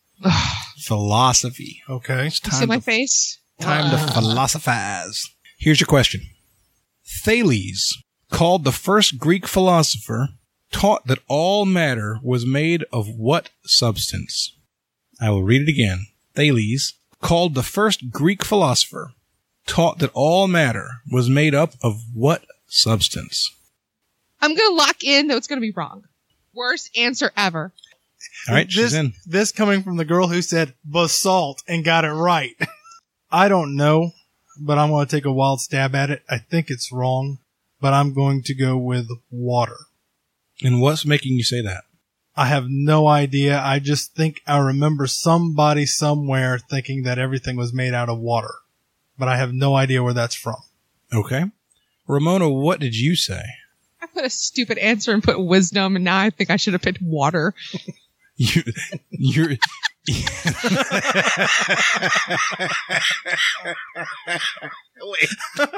Speaker 1: Philosophy.
Speaker 6: Okay.
Speaker 1: It's
Speaker 5: You see
Speaker 1: time
Speaker 5: my
Speaker 1: to,
Speaker 5: face?
Speaker 1: time to philosophize. Here's your question. Thales, called the first Greek philosopher, taught that all matter was made of what substance? I will read it again. Thales, called the first Greek philosopher, taught that all matter was made up of what substance?
Speaker 5: I'm going to lock in, though it's going to be wrong. Worst answer ever.
Speaker 1: All right, she's
Speaker 6: this,
Speaker 1: in.
Speaker 6: this coming from the girl who said basalt and got it right. I don't know, but I'm going to take a wild stab at it. I think it's wrong, but I'm going to go with water.
Speaker 1: And what's making you say that?
Speaker 6: I have no idea. I just think I remember somebody somewhere thinking that everything was made out of water, but I have no idea where that's from.
Speaker 1: Okay. Ramona, what did you say?
Speaker 5: put a stupid answer and put wisdom, and now I think I should have picked water.
Speaker 1: You, you're. wait,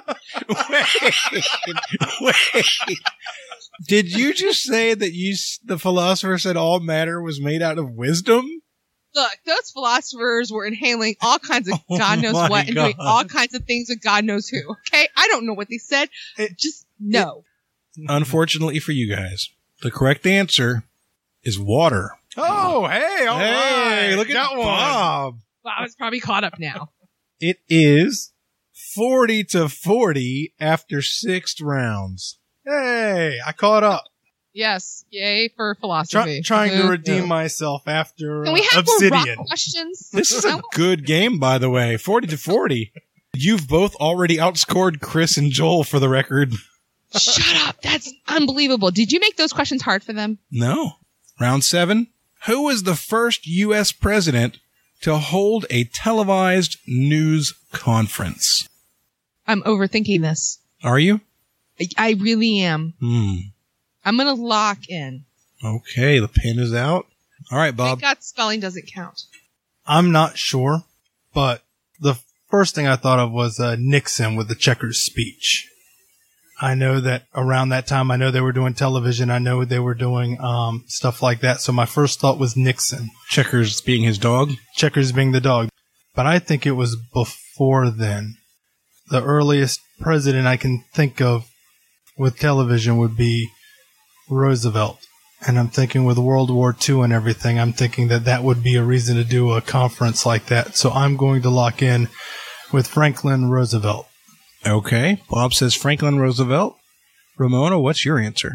Speaker 1: wait, wait. Did you just say that you, s- the philosopher said all matter was made out of wisdom?
Speaker 5: Look, those philosophers were inhaling all kinds of
Speaker 1: Oh
Speaker 5: God knows
Speaker 1: my
Speaker 5: what and doing
Speaker 1: God.
Speaker 5: all kinds of things with God knows who. Okay? I don't know what they said.
Speaker 6: It-
Speaker 5: Just no.
Speaker 1: Unfortunately for you guys, the correct answer is water.
Speaker 6: Oh, hey, all right.
Speaker 1: Hey, look at
Speaker 6: Got one.
Speaker 1: Bob.
Speaker 5: Well, I was probably caught up now.
Speaker 1: It is forty to forty after six rounds.
Speaker 6: Hey, I caught up.
Speaker 5: Yes. Yay for
Speaker 6: Try,
Speaker 5: philosophy.
Speaker 6: trying to
Speaker 5: Boo.
Speaker 6: redeem myself after
Speaker 5: Can we
Speaker 6: uh,
Speaker 5: have more
Speaker 6: Obsidian.
Speaker 5: rock questions?
Speaker 1: This is
Speaker 5: I
Speaker 1: a
Speaker 5: want-
Speaker 1: good game, by the way. forty to forty. You've both already outscored Chris and Joel for the record.
Speaker 5: Shut up. That's unbelievable. Did you make those questions hard for them?
Speaker 1: No. Round seven. Who was the first U S president to hold a televised news conference?
Speaker 5: I'm overthinking this.
Speaker 1: Are you?
Speaker 5: I, I really am.
Speaker 1: Hmm.
Speaker 5: I'm going to lock in.
Speaker 1: Okay, the pin is out. All right, Bob.
Speaker 5: Thank God spelling doesn't count.
Speaker 6: I'm not sure, but the first thing I thought of was uh, Nixon with the Checkers speech. I know that around that time, I know they were doing television. I know they were doing um, stuff like that. So my first thought was Nixon,
Speaker 1: Checkers being his dog.
Speaker 6: Checkers being the dog. But I think it was before then. The earliest president I can think of with television would be Roosevelt. And I'm thinking with World War Two and everything, I'm thinking that that would be a reason to do a conference like that. So I'm going to lock in with Franklin Roosevelt.
Speaker 1: Okay. Bob says Franklin Roosevelt. Ramona, what's your answer?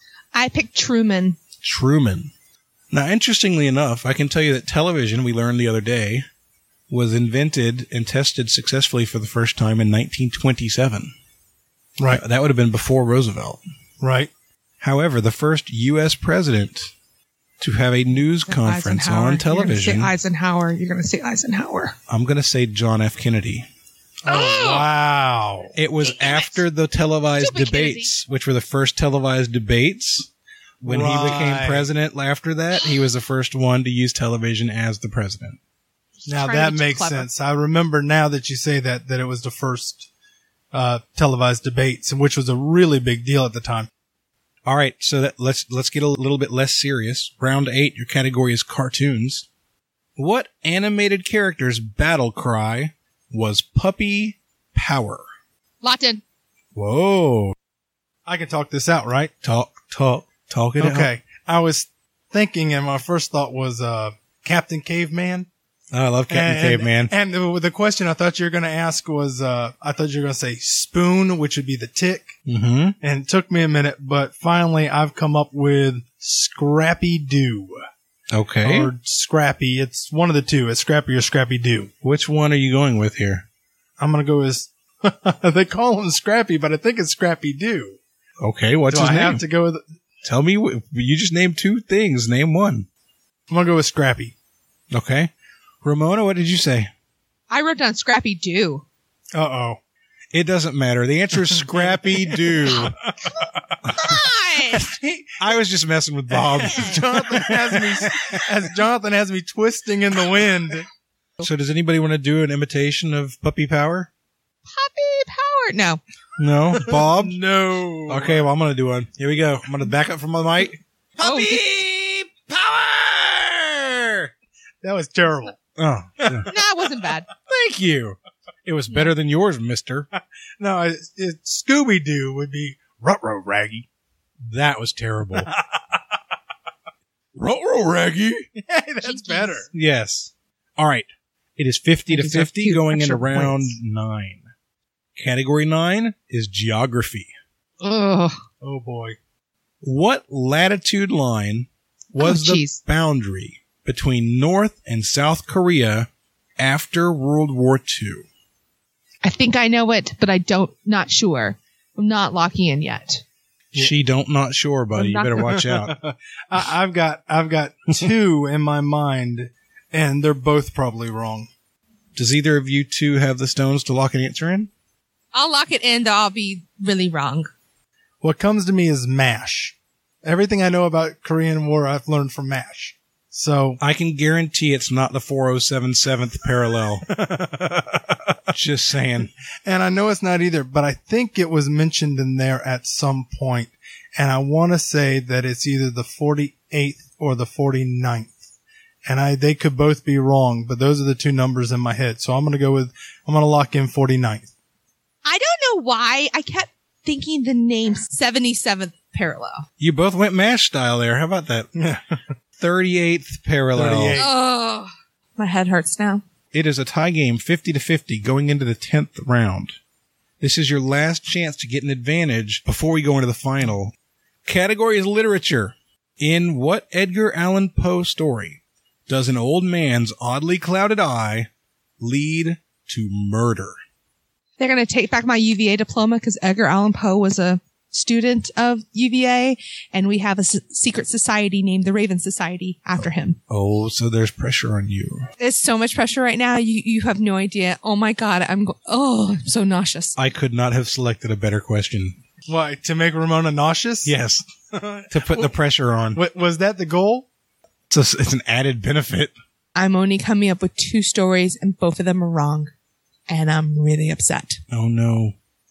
Speaker 5: I picked Truman.
Speaker 1: Truman. Now, interestingly enough, I can tell you that television, we learned the other day, was invented and tested successfully for the first time in nineteen twenty-seven.
Speaker 6: Right,
Speaker 1: That would have been before Roosevelt.
Speaker 6: right.
Speaker 1: However, the first U S president to have a news conference
Speaker 5: Eisenhower.
Speaker 1: on television,
Speaker 5: You're going to say Eisenhower. You're going to say Eisenhower.
Speaker 1: I'm going to say John F. Kennedy.
Speaker 6: Oh, wow.
Speaker 1: It was after the televised
Speaker 5: Stupid
Speaker 1: debates, which were the first televised debates. When he became
Speaker 6: Right.
Speaker 1: president after that, he was the first one to use television as the president.
Speaker 6: Now
Speaker 5: Trying to
Speaker 6: that
Speaker 5: be too
Speaker 6: makes
Speaker 5: clever.
Speaker 6: sense. I remember now that you say that, that it was the first uh, televised debates, and which was a really big deal at the time.
Speaker 1: All right, so that, let's let's get a little bit less serious. Round eight, your category is cartoons. What animated character's battle cry was Puppy Power?
Speaker 5: Locked in.
Speaker 1: Whoa.
Speaker 6: I can talk this out, right?
Speaker 1: Talk, talk, talk it out.
Speaker 6: Okay. I was thinking, and my first thought was uh, Captain Caveman.
Speaker 1: Oh, I love Captain
Speaker 6: and,
Speaker 1: Caveman.
Speaker 6: And the, the question I thought you were going to ask was, uh, I thought you were going to say Spoon, which would be the tick.
Speaker 1: Mm-hmm.
Speaker 6: And it took me a minute, but finally I've come up with Scrappy Doo.
Speaker 1: Okay.
Speaker 6: Or Scrappy. It's one of the two. It's Scrappy or Scrappy Doo.
Speaker 1: Which one are you going with here?
Speaker 6: I'm going to go as, they call him Scrappy, but I think it's Scrappy Doo.
Speaker 1: Okay, what's
Speaker 6: Do
Speaker 1: his
Speaker 6: I
Speaker 1: name?
Speaker 6: have to go with,
Speaker 1: Tell me, wh- you just named two things. Name one.
Speaker 6: I'm going to go with Scrappy.
Speaker 1: Okay. Ramona, what did you say?
Speaker 5: I wrote down Scrappy Doo.
Speaker 6: Uh-oh.
Speaker 1: It doesn't matter. The answer is Scrappy Doo.
Speaker 5: Hi!
Speaker 1: I was just messing with Bob.
Speaker 6: Jonathan has me, as Jonathan has me twisting in the wind.
Speaker 1: So does anybody want to do an imitation of Puppy Power?
Speaker 5: Puppy Power. No.
Speaker 1: No? Bob?
Speaker 6: No.
Speaker 1: Okay, well, I'm going to do one. Here we go. I'm going to back up from my mic.
Speaker 5: Oh,
Speaker 1: Puppy Power!
Speaker 6: That was terrible.
Speaker 1: Oh, yeah.
Speaker 5: Nah, it wasn't bad.
Speaker 1: Thank you. It was better than yours, mister.
Speaker 6: No, it, it, Scooby Doo would be Ruh-roh Raggy.
Speaker 1: That was terrible. Ruh-roh, Raggy.
Speaker 6: Hey, that's
Speaker 5: Jinkies.
Speaker 6: better.
Speaker 1: Yes. All right. It is fifty to
Speaker 5: I deserve
Speaker 1: fifty
Speaker 5: two
Speaker 1: going into
Speaker 5: extra
Speaker 1: round
Speaker 5: points.
Speaker 1: nine. Category nine is geography.
Speaker 5: Ugh.
Speaker 6: Oh boy.
Speaker 1: What latitude line was
Speaker 5: Oh,
Speaker 1: the
Speaker 5: jeez.
Speaker 1: boundary between North and South Korea after World War Two?
Speaker 5: I think I know it, but I don't, not sure. I'm not locking in yet.
Speaker 1: She don't not sure, buddy. You
Speaker 5: I'm not-
Speaker 1: better watch out.
Speaker 6: I, I've got I've got two in my mind, and they're both probably wrong.
Speaker 1: Does either of you two have the stones to lock an answer in?
Speaker 5: I'll lock it in, though I'll be really wrong.
Speaker 6: what comes to me is MASH. Everything I know about Korean War, I've learned from MASH. So
Speaker 1: I can guarantee it's not the four oh seven seventh parallel. Just saying.
Speaker 6: And I know it's not either, but I think it was mentioned in there at some point. And I want to say that it's either the forty-eighth or the forty-ninth. And I, they could both be wrong, but those are the two numbers in my head. So I'm going to go with, I'm going to lock in forty-ninth.
Speaker 5: I don't know why I kept thinking the name seventy-seventh parallel.
Speaker 1: You both went MASH style there. How about that? thirty-eighth parallel.
Speaker 6: thirty-eight.
Speaker 5: Oh, my head hurts now.
Speaker 1: It is a tie game, fifty to fifty, going into the tenth round. This is your last chance to get an advantage before we go into the final. Category is literature. In what Edgar Allan Poe story does an old man's oddly clouded eye lead to murder?
Speaker 5: They're going to take back my U V A diploma because Edgar Allan Poe was a student of U V A, and we have a s- secret society named the Raven Society after him.
Speaker 1: Oh, so there's pressure on you.
Speaker 5: There's so much pressure right now. You you have no idea. Oh my God, I'm go- oh, I'm so nauseous.
Speaker 1: I could not have selected a better question.
Speaker 6: Why? To make Ramona nauseous?
Speaker 1: Yes, to put the pressure on.
Speaker 6: Wa- Was that the goal?
Speaker 1: It's, a, it's an added benefit.
Speaker 5: I'm only coming up with two stories, and both of them are wrong, and I'm really upset.
Speaker 1: Oh, no.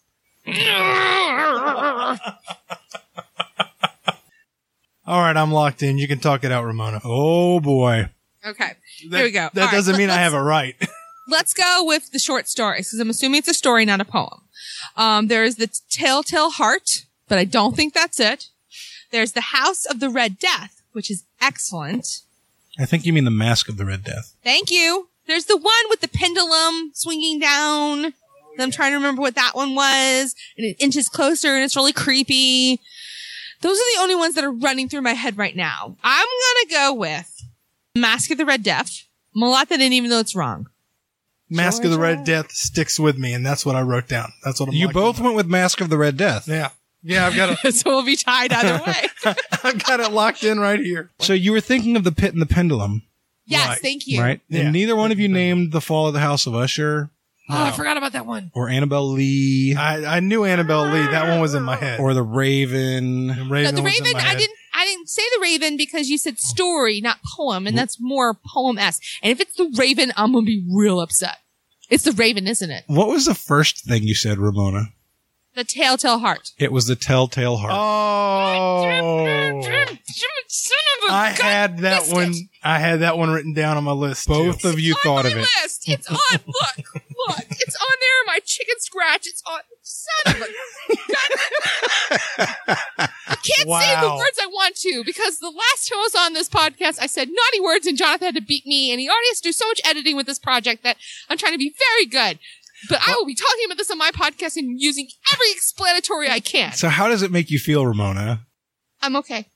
Speaker 6: All right, I'm locked in. You can talk it out, Ramona.
Speaker 1: Oh, boy.
Speaker 5: Okay,
Speaker 6: That,
Speaker 5: here we go.
Speaker 6: That
Speaker 5: All right,
Speaker 6: doesn't
Speaker 5: let-
Speaker 6: mean I
Speaker 5: let's-
Speaker 6: have it right.
Speaker 5: Let's go with the short stories, because I'm assuming it's a story, not a poem. Um, there's the Telltale Heart, but I don't think that's it. There's the House of the Red Death, which is excellent.
Speaker 1: I think you mean the Mask of the Red Death.
Speaker 5: Thank you. There's the one with the pendulum swinging down. I'm trying to remember what that one was. And it inches closer and it's really creepy. Those are the only ones that are running through my head right now. I'm going to go with Mask of the Red Death. Malata didn't even know it's wrong.
Speaker 6: Mask of the Red Death sticks with me, and that's what I wrote down. That's what I'm
Speaker 1: You
Speaker 6: locking
Speaker 1: both
Speaker 6: in.
Speaker 1: went with Mask of the Red Death.
Speaker 6: Yeah. Yeah, I've got it.
Speaker 5: So we'll be tied either way.
Speaker 6: I've got it locked in right here.
Speaker 1: So you were thinking of the Pit and the Pendulum,
Speaker 5: Yes,
Speaker 6: Right.
Speaker 5: thank you.
Speaker 1: right?
Speaker 6: Yeah.
Speaker 1: And neither one of you named The Fall of the House of Usher
Speaker 5: Oh, I forgot about that one.
Speaker 1: or Annabelle Lee
Speaker 6: I, I knew Annabelle Lee. That one was in my head.
Speaker 1: or The Raven.
Speaker 6: And
Speaker 5: No,
Speaker 6: Raven
Speaker 5: the
Speaker 6: was in
Speaker 5: Raven,
Speaker 6: my
Speaker 5: I
Speaker 6: head.
Speaker 5: didn't, I didn't say the Raven because you said story, not poem, and that's more poem-esque. And if it's the Raven, I'm gonna be real upset. It's the Raven, isn't it?
Speaker 1: What was the first thing you said, Ramona?
Speaker 5: The Telltale Heart.
Speaker 1: It was the Telltale Heart.
Speaker 6: Oh.
Speaker 5: Son of a
Speaker 6: I
Speaker 5: gun
Speaker 6: had that
Speaker 5: biscuit.
Speaker 6: one. I had that one written down on my list.
Speaker 1: Both
Speaker 6: too.
Speaker 1: of you
Speaker 5: on
Speaker 1: thought
Speaker 5: my
Speaker 1: of it.
Speaker 5: list. It's on. Look, look. It's on there. My chicken scratch. It's on. Son of a gun. I can't say the
Speaker 6: Wow.
Speaker 5: words I want to because the last time I was on this podcast, I said naughty words and Jonathan had to beat me, and he already has to do so much editing with this project that I'm trying to be very good. But I will be talking about this on my podcast and using every explanatory I can.
Speaker 1: So how does it make you feel, Ramona?
Speaker 5: I'm okay.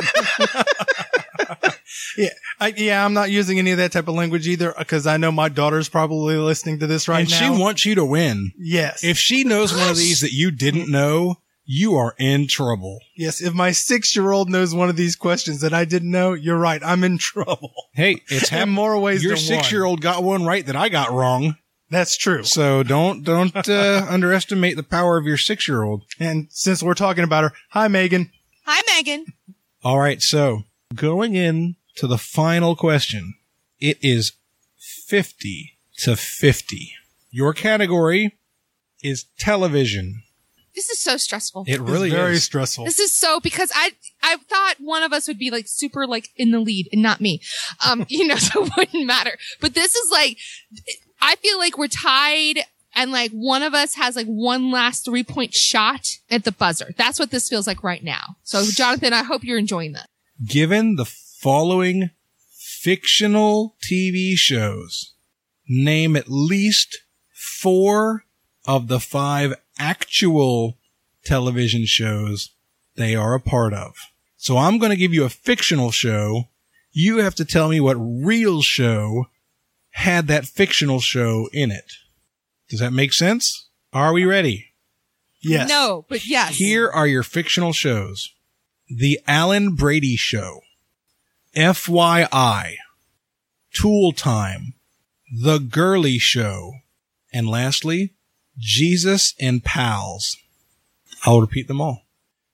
Speaker 6: Yeah, I, yeah. I'm not using any of that type of language either because I know my daughter's probably listening to this right
Speaker 1: and
Speaker 6: now.
Speaker 1: she wants you to win.
Speaker 6: Yes.
Speaker 1: If she knows one of these that you didn't know, you are in trouble.
Speaker 6: yes. If my six-year-old knows one of these questions that I didn't know, you're right. I'm in trouble.
Speaker 1: Hey, it's
Speaker 6: In
Speaker 1: happened.
Speaker 6: more ways
Speaker 1: Your
Speaker 6: than one.
Speaker 1: six-year-old got one right that I got wrong.
Speaker 6: That's true.
Speaker 1: So don't don't uh, underestimate the power of your six-year-old.
Speaker 6: And since we're talking about her, hi, Megan.
Speaker 5: Hi, Megan.
Speaker 1: All right, so going in to the final question, it is fifty to fifty. Your category is television.
Speaker 5: This is so stressful.
Speaker 1: It really
Speaker 6: it's very
Speaker 1: is.
Speaker 6: stressful.
Speaker 5: This is so because I I thought one of us would be like super like in the lead and not me. Um, you know, so it wouldn't matter. But this is like I feel like we're tied and like one of us has like one last three point shot at the buzzer. That's what this feels like right now. So Jonathan, I hope you're enjoying that.
Speaker 1: Given the following fictional T V shows, name at least four of the five actual television shows they are a part of. So I'm going to give you a fictional show. You have to tell me what real show had that fictional show in it. Does that make sense? Are we ready?
Speaker 6: yes.
Speaker 5: No, but yes.
Speaker 1: Here are your fictional shows. The Alan Brady Show, F Y I, Tool Time, The Girly Show, and lastly, Jesus and Pals. I'll repeat them all.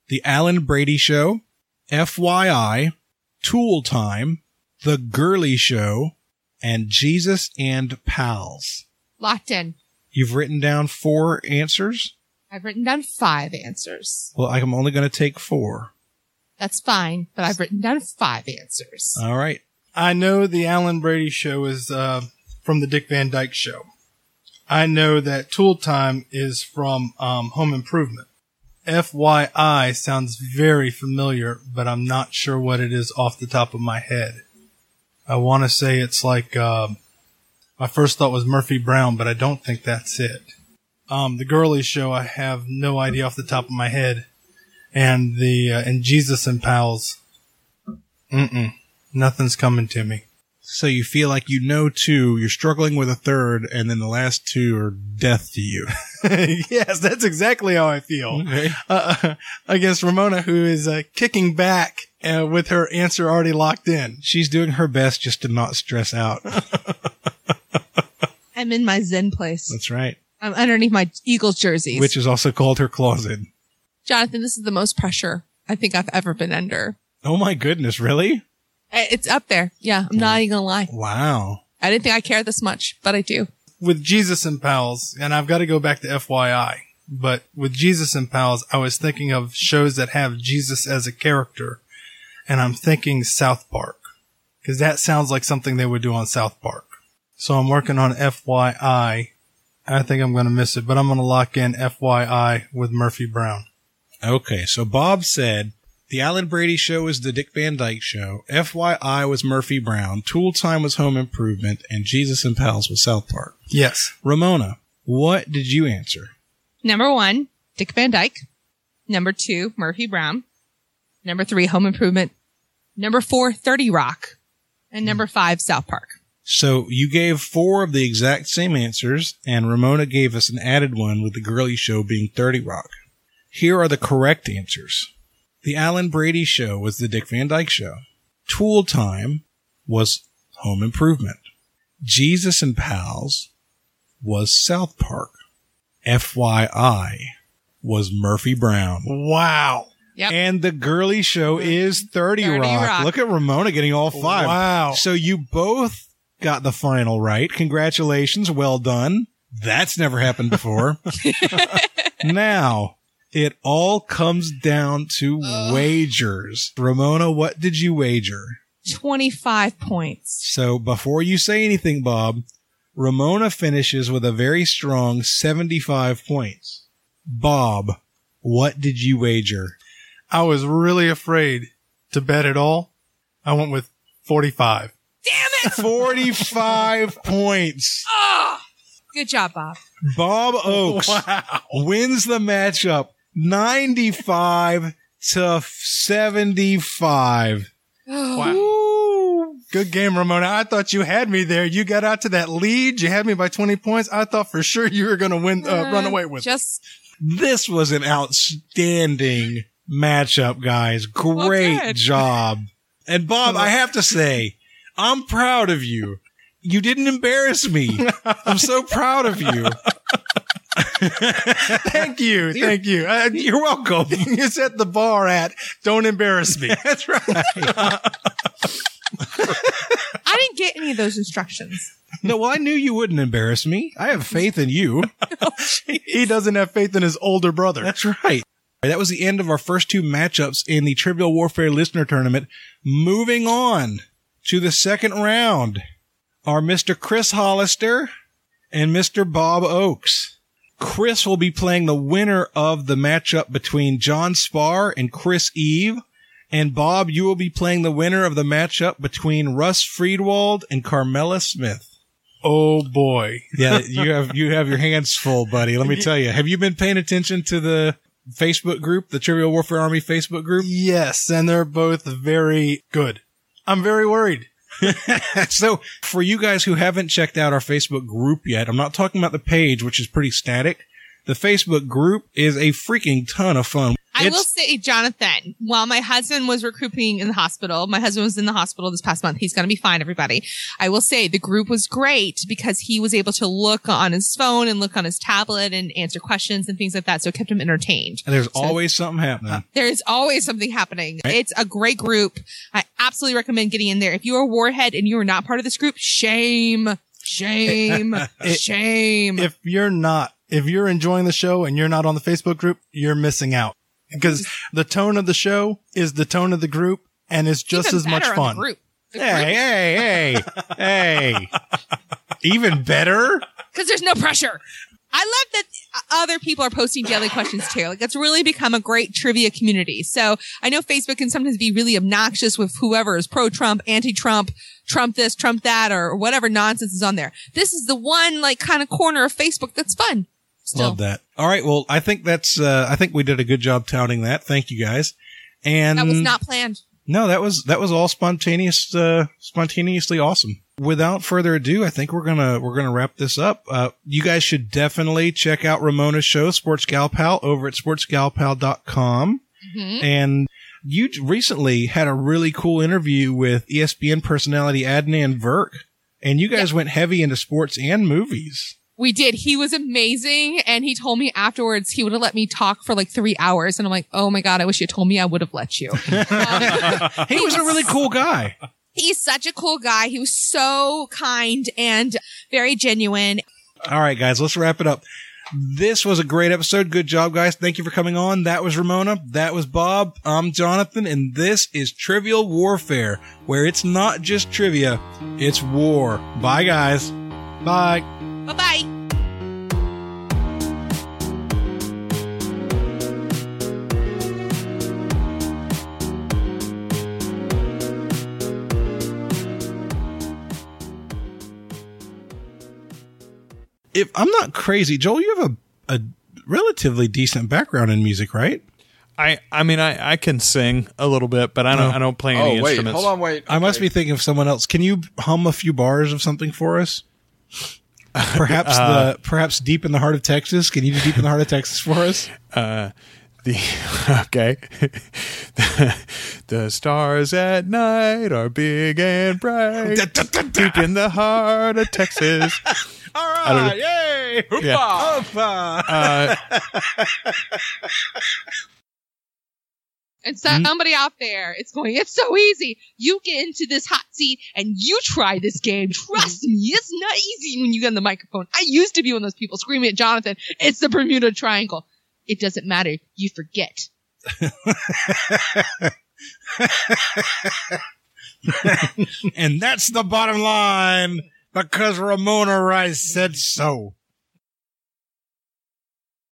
Speaker 1: The Alan Brady Show, F Y I, Tool Time, The Girly Show, and Jesus and Pals.
Speaker 5: Locked in.
Speaker 1: You've written down four answers?
Speaker 5: I've written down five answers.
Speaker 1: Well, I'm only going to take four.
Speaker 5: That's fine, but I've written down five answers.
Speaker 1: All right.
Speaker 6: I know the Alan Brady Show is uh, from the Dick Van Dyke Show. I know that Tool Time is from um, Home Improvement. F Y I sounds very familiar, but I'm not sure what it is off the top of my head. I want to say it's like, uh, my first thought was Murphy Brown, but I don't think that's it. Um, the Girly Show, I have no idea off the top of my head. And the, uh, and Jesus and Pals, mm-mm, nothing's coming to me.
Speaker 1: So you feel like you know two, you're struggling with a third, and then the last two are death to you.
Speaker 6: Yes, that's exactly how I feel.
Speaker 1: Okay.
Speaker 6: Uh, against Ramona, who is uh, kicking back uh, with her answer already locked in.
Speaker 1: She's doing her best just to not stress out.
Speaker 5: I'm in my Zen place.
Speaker 1: That's right.
Speaker 5: I'm underneath my Eagles jerseys.
Speaker 1: Which is also called her closet.
Speaker 5: Jonathan, this is the most pressure I think I've ever been under.
Speaker 1: Oh my goodness, really?
Speaker 5: It's up there. Yeah, I'm not even gonna lie.
Speaker 1: Wow.
Speaker 5: I didn't think I cared this much, but I do.
Speaker 6: With Jesus and Pals, and I've got to go back to F Y I, but with Jesus and Pals, I was thinking of shows that have Jesus as a character, and I'm thinking South Park, because that sounds like something they would do on South Park. So I'm working on F Y I. I think I'm going to miss it, but I'm going to lock in F Y I with Murphy Brown.
Speaker 1: Okay, so Bob said the Alan Brady Show is the Dick Van Dyke Show, F Y I was Murphy Brown, Tool Time was Home Improvement, and Jesus and Pals was South Park.
Speaker 6: Yes.
Speaker 1: Ramona, what did you answer?
Speaker 5: Number one, Dick Van Dyke. Number two, Murphy Brown. Number three, Home Improvement. Number four, thirty Rock. And number five, South Park.
Speaker 1: So you gave four of the exact same answers, and Ramona gave us an added one with the Girly Show being thirty Rock. Here are the correct answers. The Alan Brady Show was the Dick Van Dyke Show. Tool Time was Home Improvement. Jesus and Pals was South Park. F Y I was Murphy Brown.
Speaker 6: Wow.
Speaker 5: Yep.
Speaker 1: And the Girly Show is thirty,
Speaker 5: thirty
Speaker 1: Rock.
Speaker 5: Rock.
Speaker 1: Look at Ramona getting all five.
Speaker 6: Wow.
Speaker 1: So you both got the final right. Congratulations. Well done. That's never happened before. Now, it all comes down to
Speaker 5: Ugh.
Speaker 1: wagers. Ramona, what did you wager?
Speaker 5: twenty-five points.
Speaker 1: So before you say anything, Bob, Ramona finishes with a very strong seventy-five points. Bob, what did you wager?
Speaker 6: I was really afraid to bet at all. I went with forty-five.
Speaker 5: Damn it!
Speaker 1: forty-five points.
Speaker 5: Oh, good job, Bob.
Speaker 1: Bob Oakes
Speaker 6: Wow.
Speaker 1: wins the matchup ninety-five to seventy-five.
Speaker 6: Wow. Good game, Ramona. I thought you had me there. You got out to that lead. You had me by twenty points. I thought for sure you were going to win, uh, run away with it.
Speaker 5: Just
Speaker 1: This was an outstanding matchup, guys. Great
Speaker 5: good.
Speaker 1: job. And Bob, I have to say, I'm proud of you. You didn't embarrass me. I'm so proud of you.
Speaker 6: Thank you. Thank you. Uh,
Speaker 1: You're welcome.
Speaker 6: you set the bar at don't embarrass me.
Speaker 1: That's right.
Speaker 5: I didn't get any of those instructions.
Speaker 1: No, well, I knew you wouldn't embarrass me. I have faith in you.
Speaker 6: He doesn't have faith in his older brother.
Speaker 1: That's right. That was the end of our first two matchups in the Trivial Warfare Listener Tournament. Moving on to the second round are Mister Chris Hollister and Mister Bob Oakes. Chris will be playing the winner of the matchup between John Spar and Chris Eve. And Bob, you will be playing the winner of the matchup between Russ Friedwald and Carmela Smith.
Speaker 6: Oh boy.
Speaker 1: Yeah, you have you have your hands full, buddy. Let me tell you. Have you been paying attention to the Facebook group, the Trivial Warfare Army Facebook group?
Speaker 6: Yes, and they're both very good. I'm very worried.
Speaker 1: So for you guys who haven't checked out our Facebook group yet, I'm not talking about the page, which is pretty static. The Facebook group is a freaking ton of fun.
Speaker 5: I will
Speaker 1: It's-
Speaker 5: say, Jonathan, while my husband was recuperating in the hospital, my husband was in the hospital this past month. He's going to be fine, everybody. I will say the group was great because he was able to look on his phone and look on his tablet and answer questions and things like that. So it kept him entertained.
Speaker 1: And there's
Speaker 5: So-
Speaker 1: always something happening.
Speaker 5: There's always something happening.
Speaker 1: Right.
Speaker 5: It's a great group. I absolutely recommend getting in there. If you're a warhead and you are not part of this group, shame, shame, shame.
Speaker 6: If you're not, if you're enjoying the show and you're not on the Facebook group, you're missing out because the tone of the show is the tone of the group and it's just
Speaker 5: Even
Speaker 6: as much
Speaker 5: better on the
Speaker 6: fun.
Speaker 5: group. The
Speaker 1: Hey,
Speaker 5: group-
Speaker 1: hey, hey, hey. Even better?
Speaker 5: Because there's no pressure. I love that other people are posting daily questions too. Like, it's really become a great trivia community. So I know Facebook can sometimes be really obnoxious with whoever is pro-Trump, anti-Trump, Trump this, Trump that, or whatever nonsense is on there. This is the one like kind of corner of Facebook that's fun. Still.
Speaker 1: Love that. All right. Well, I think that's, uh, I think we did a good job touting that. Thank you guys. And
Speaker 5: That was not planned.
Speaker 1: no, that was, that was all spontaneous, uh, spontaneously awesome. Without further ado, I think we're gonna, we're gonna wrap this up. Uh, you guys should definitely check out Ramona's show, Sports Gal Pal, over at sports gal pal dot com.
Speaker 5: Mhm.
Speaker 1: And you recently had a really cool interview with E S P N personality Adnan Virk. And you guys went heavy into sports and movies.
Speaker 5: We did. He was amazing. And he told me afterwards he would have let me talk for like three hours. And I'm like, oh my God, I wish you told me I would have let you. Um,
Speaker 1: He was a really cool guy.
Speaker 5: he's such a cool guy. He was so kind and very genuine.
Speaker 1: All right, guys, let's wrap it up. This was a great episode. Good job, guys. Thank you for coming on. That was Ramona. That was Bob. I'm Jonathan, and this is Trivial Warfare, where it's not just trivia, it's war. Bye, guys.
Speaker 6: Bye.
Speaker 5: Bye bye.
Speaker 1: If I'm not crazy, Joel, you have a, a relatively decent background in music, right?
Speaker 3: I, I mean, I, I can sing a little bit, but I don't,
Speaker 1: Oh.
Speaker 3: I don't play any
Speaker 2: Oh, wait.
Speaker 3: instruments.
Speaker 2: Hold on, wait.
Speaker 1: I must
Speaker 2: Okay.
Speaker 1: be thinking of someone else. Can you hum a few bars of something for us? Perhaps the perhaps Deep in the Heart of Texas. Can you do Deep in the Heart of Texas for us?
Speaker 3: Uh, the okay, the, the stars at night are big and bright, deep in the heart of Texas.
Speaker 1: All
Speaker 3: don't know.
Speaker 1: right, yay!
Speaker 3: Yeah.
Speaker 1: Hoopa!
Speaker 3: Uh,
Speaker 5: And somebody out there is going, it's so easy. You get into this hot seat and you try this game. Trust me, it's not easy when you get on the microphone. I used to be one of those people screaming at Jonathan, it's the Bermuda Triangle. It doesn't matter. You forget.
Speaker 1: And that's the bottom line because Ramona Rice said so.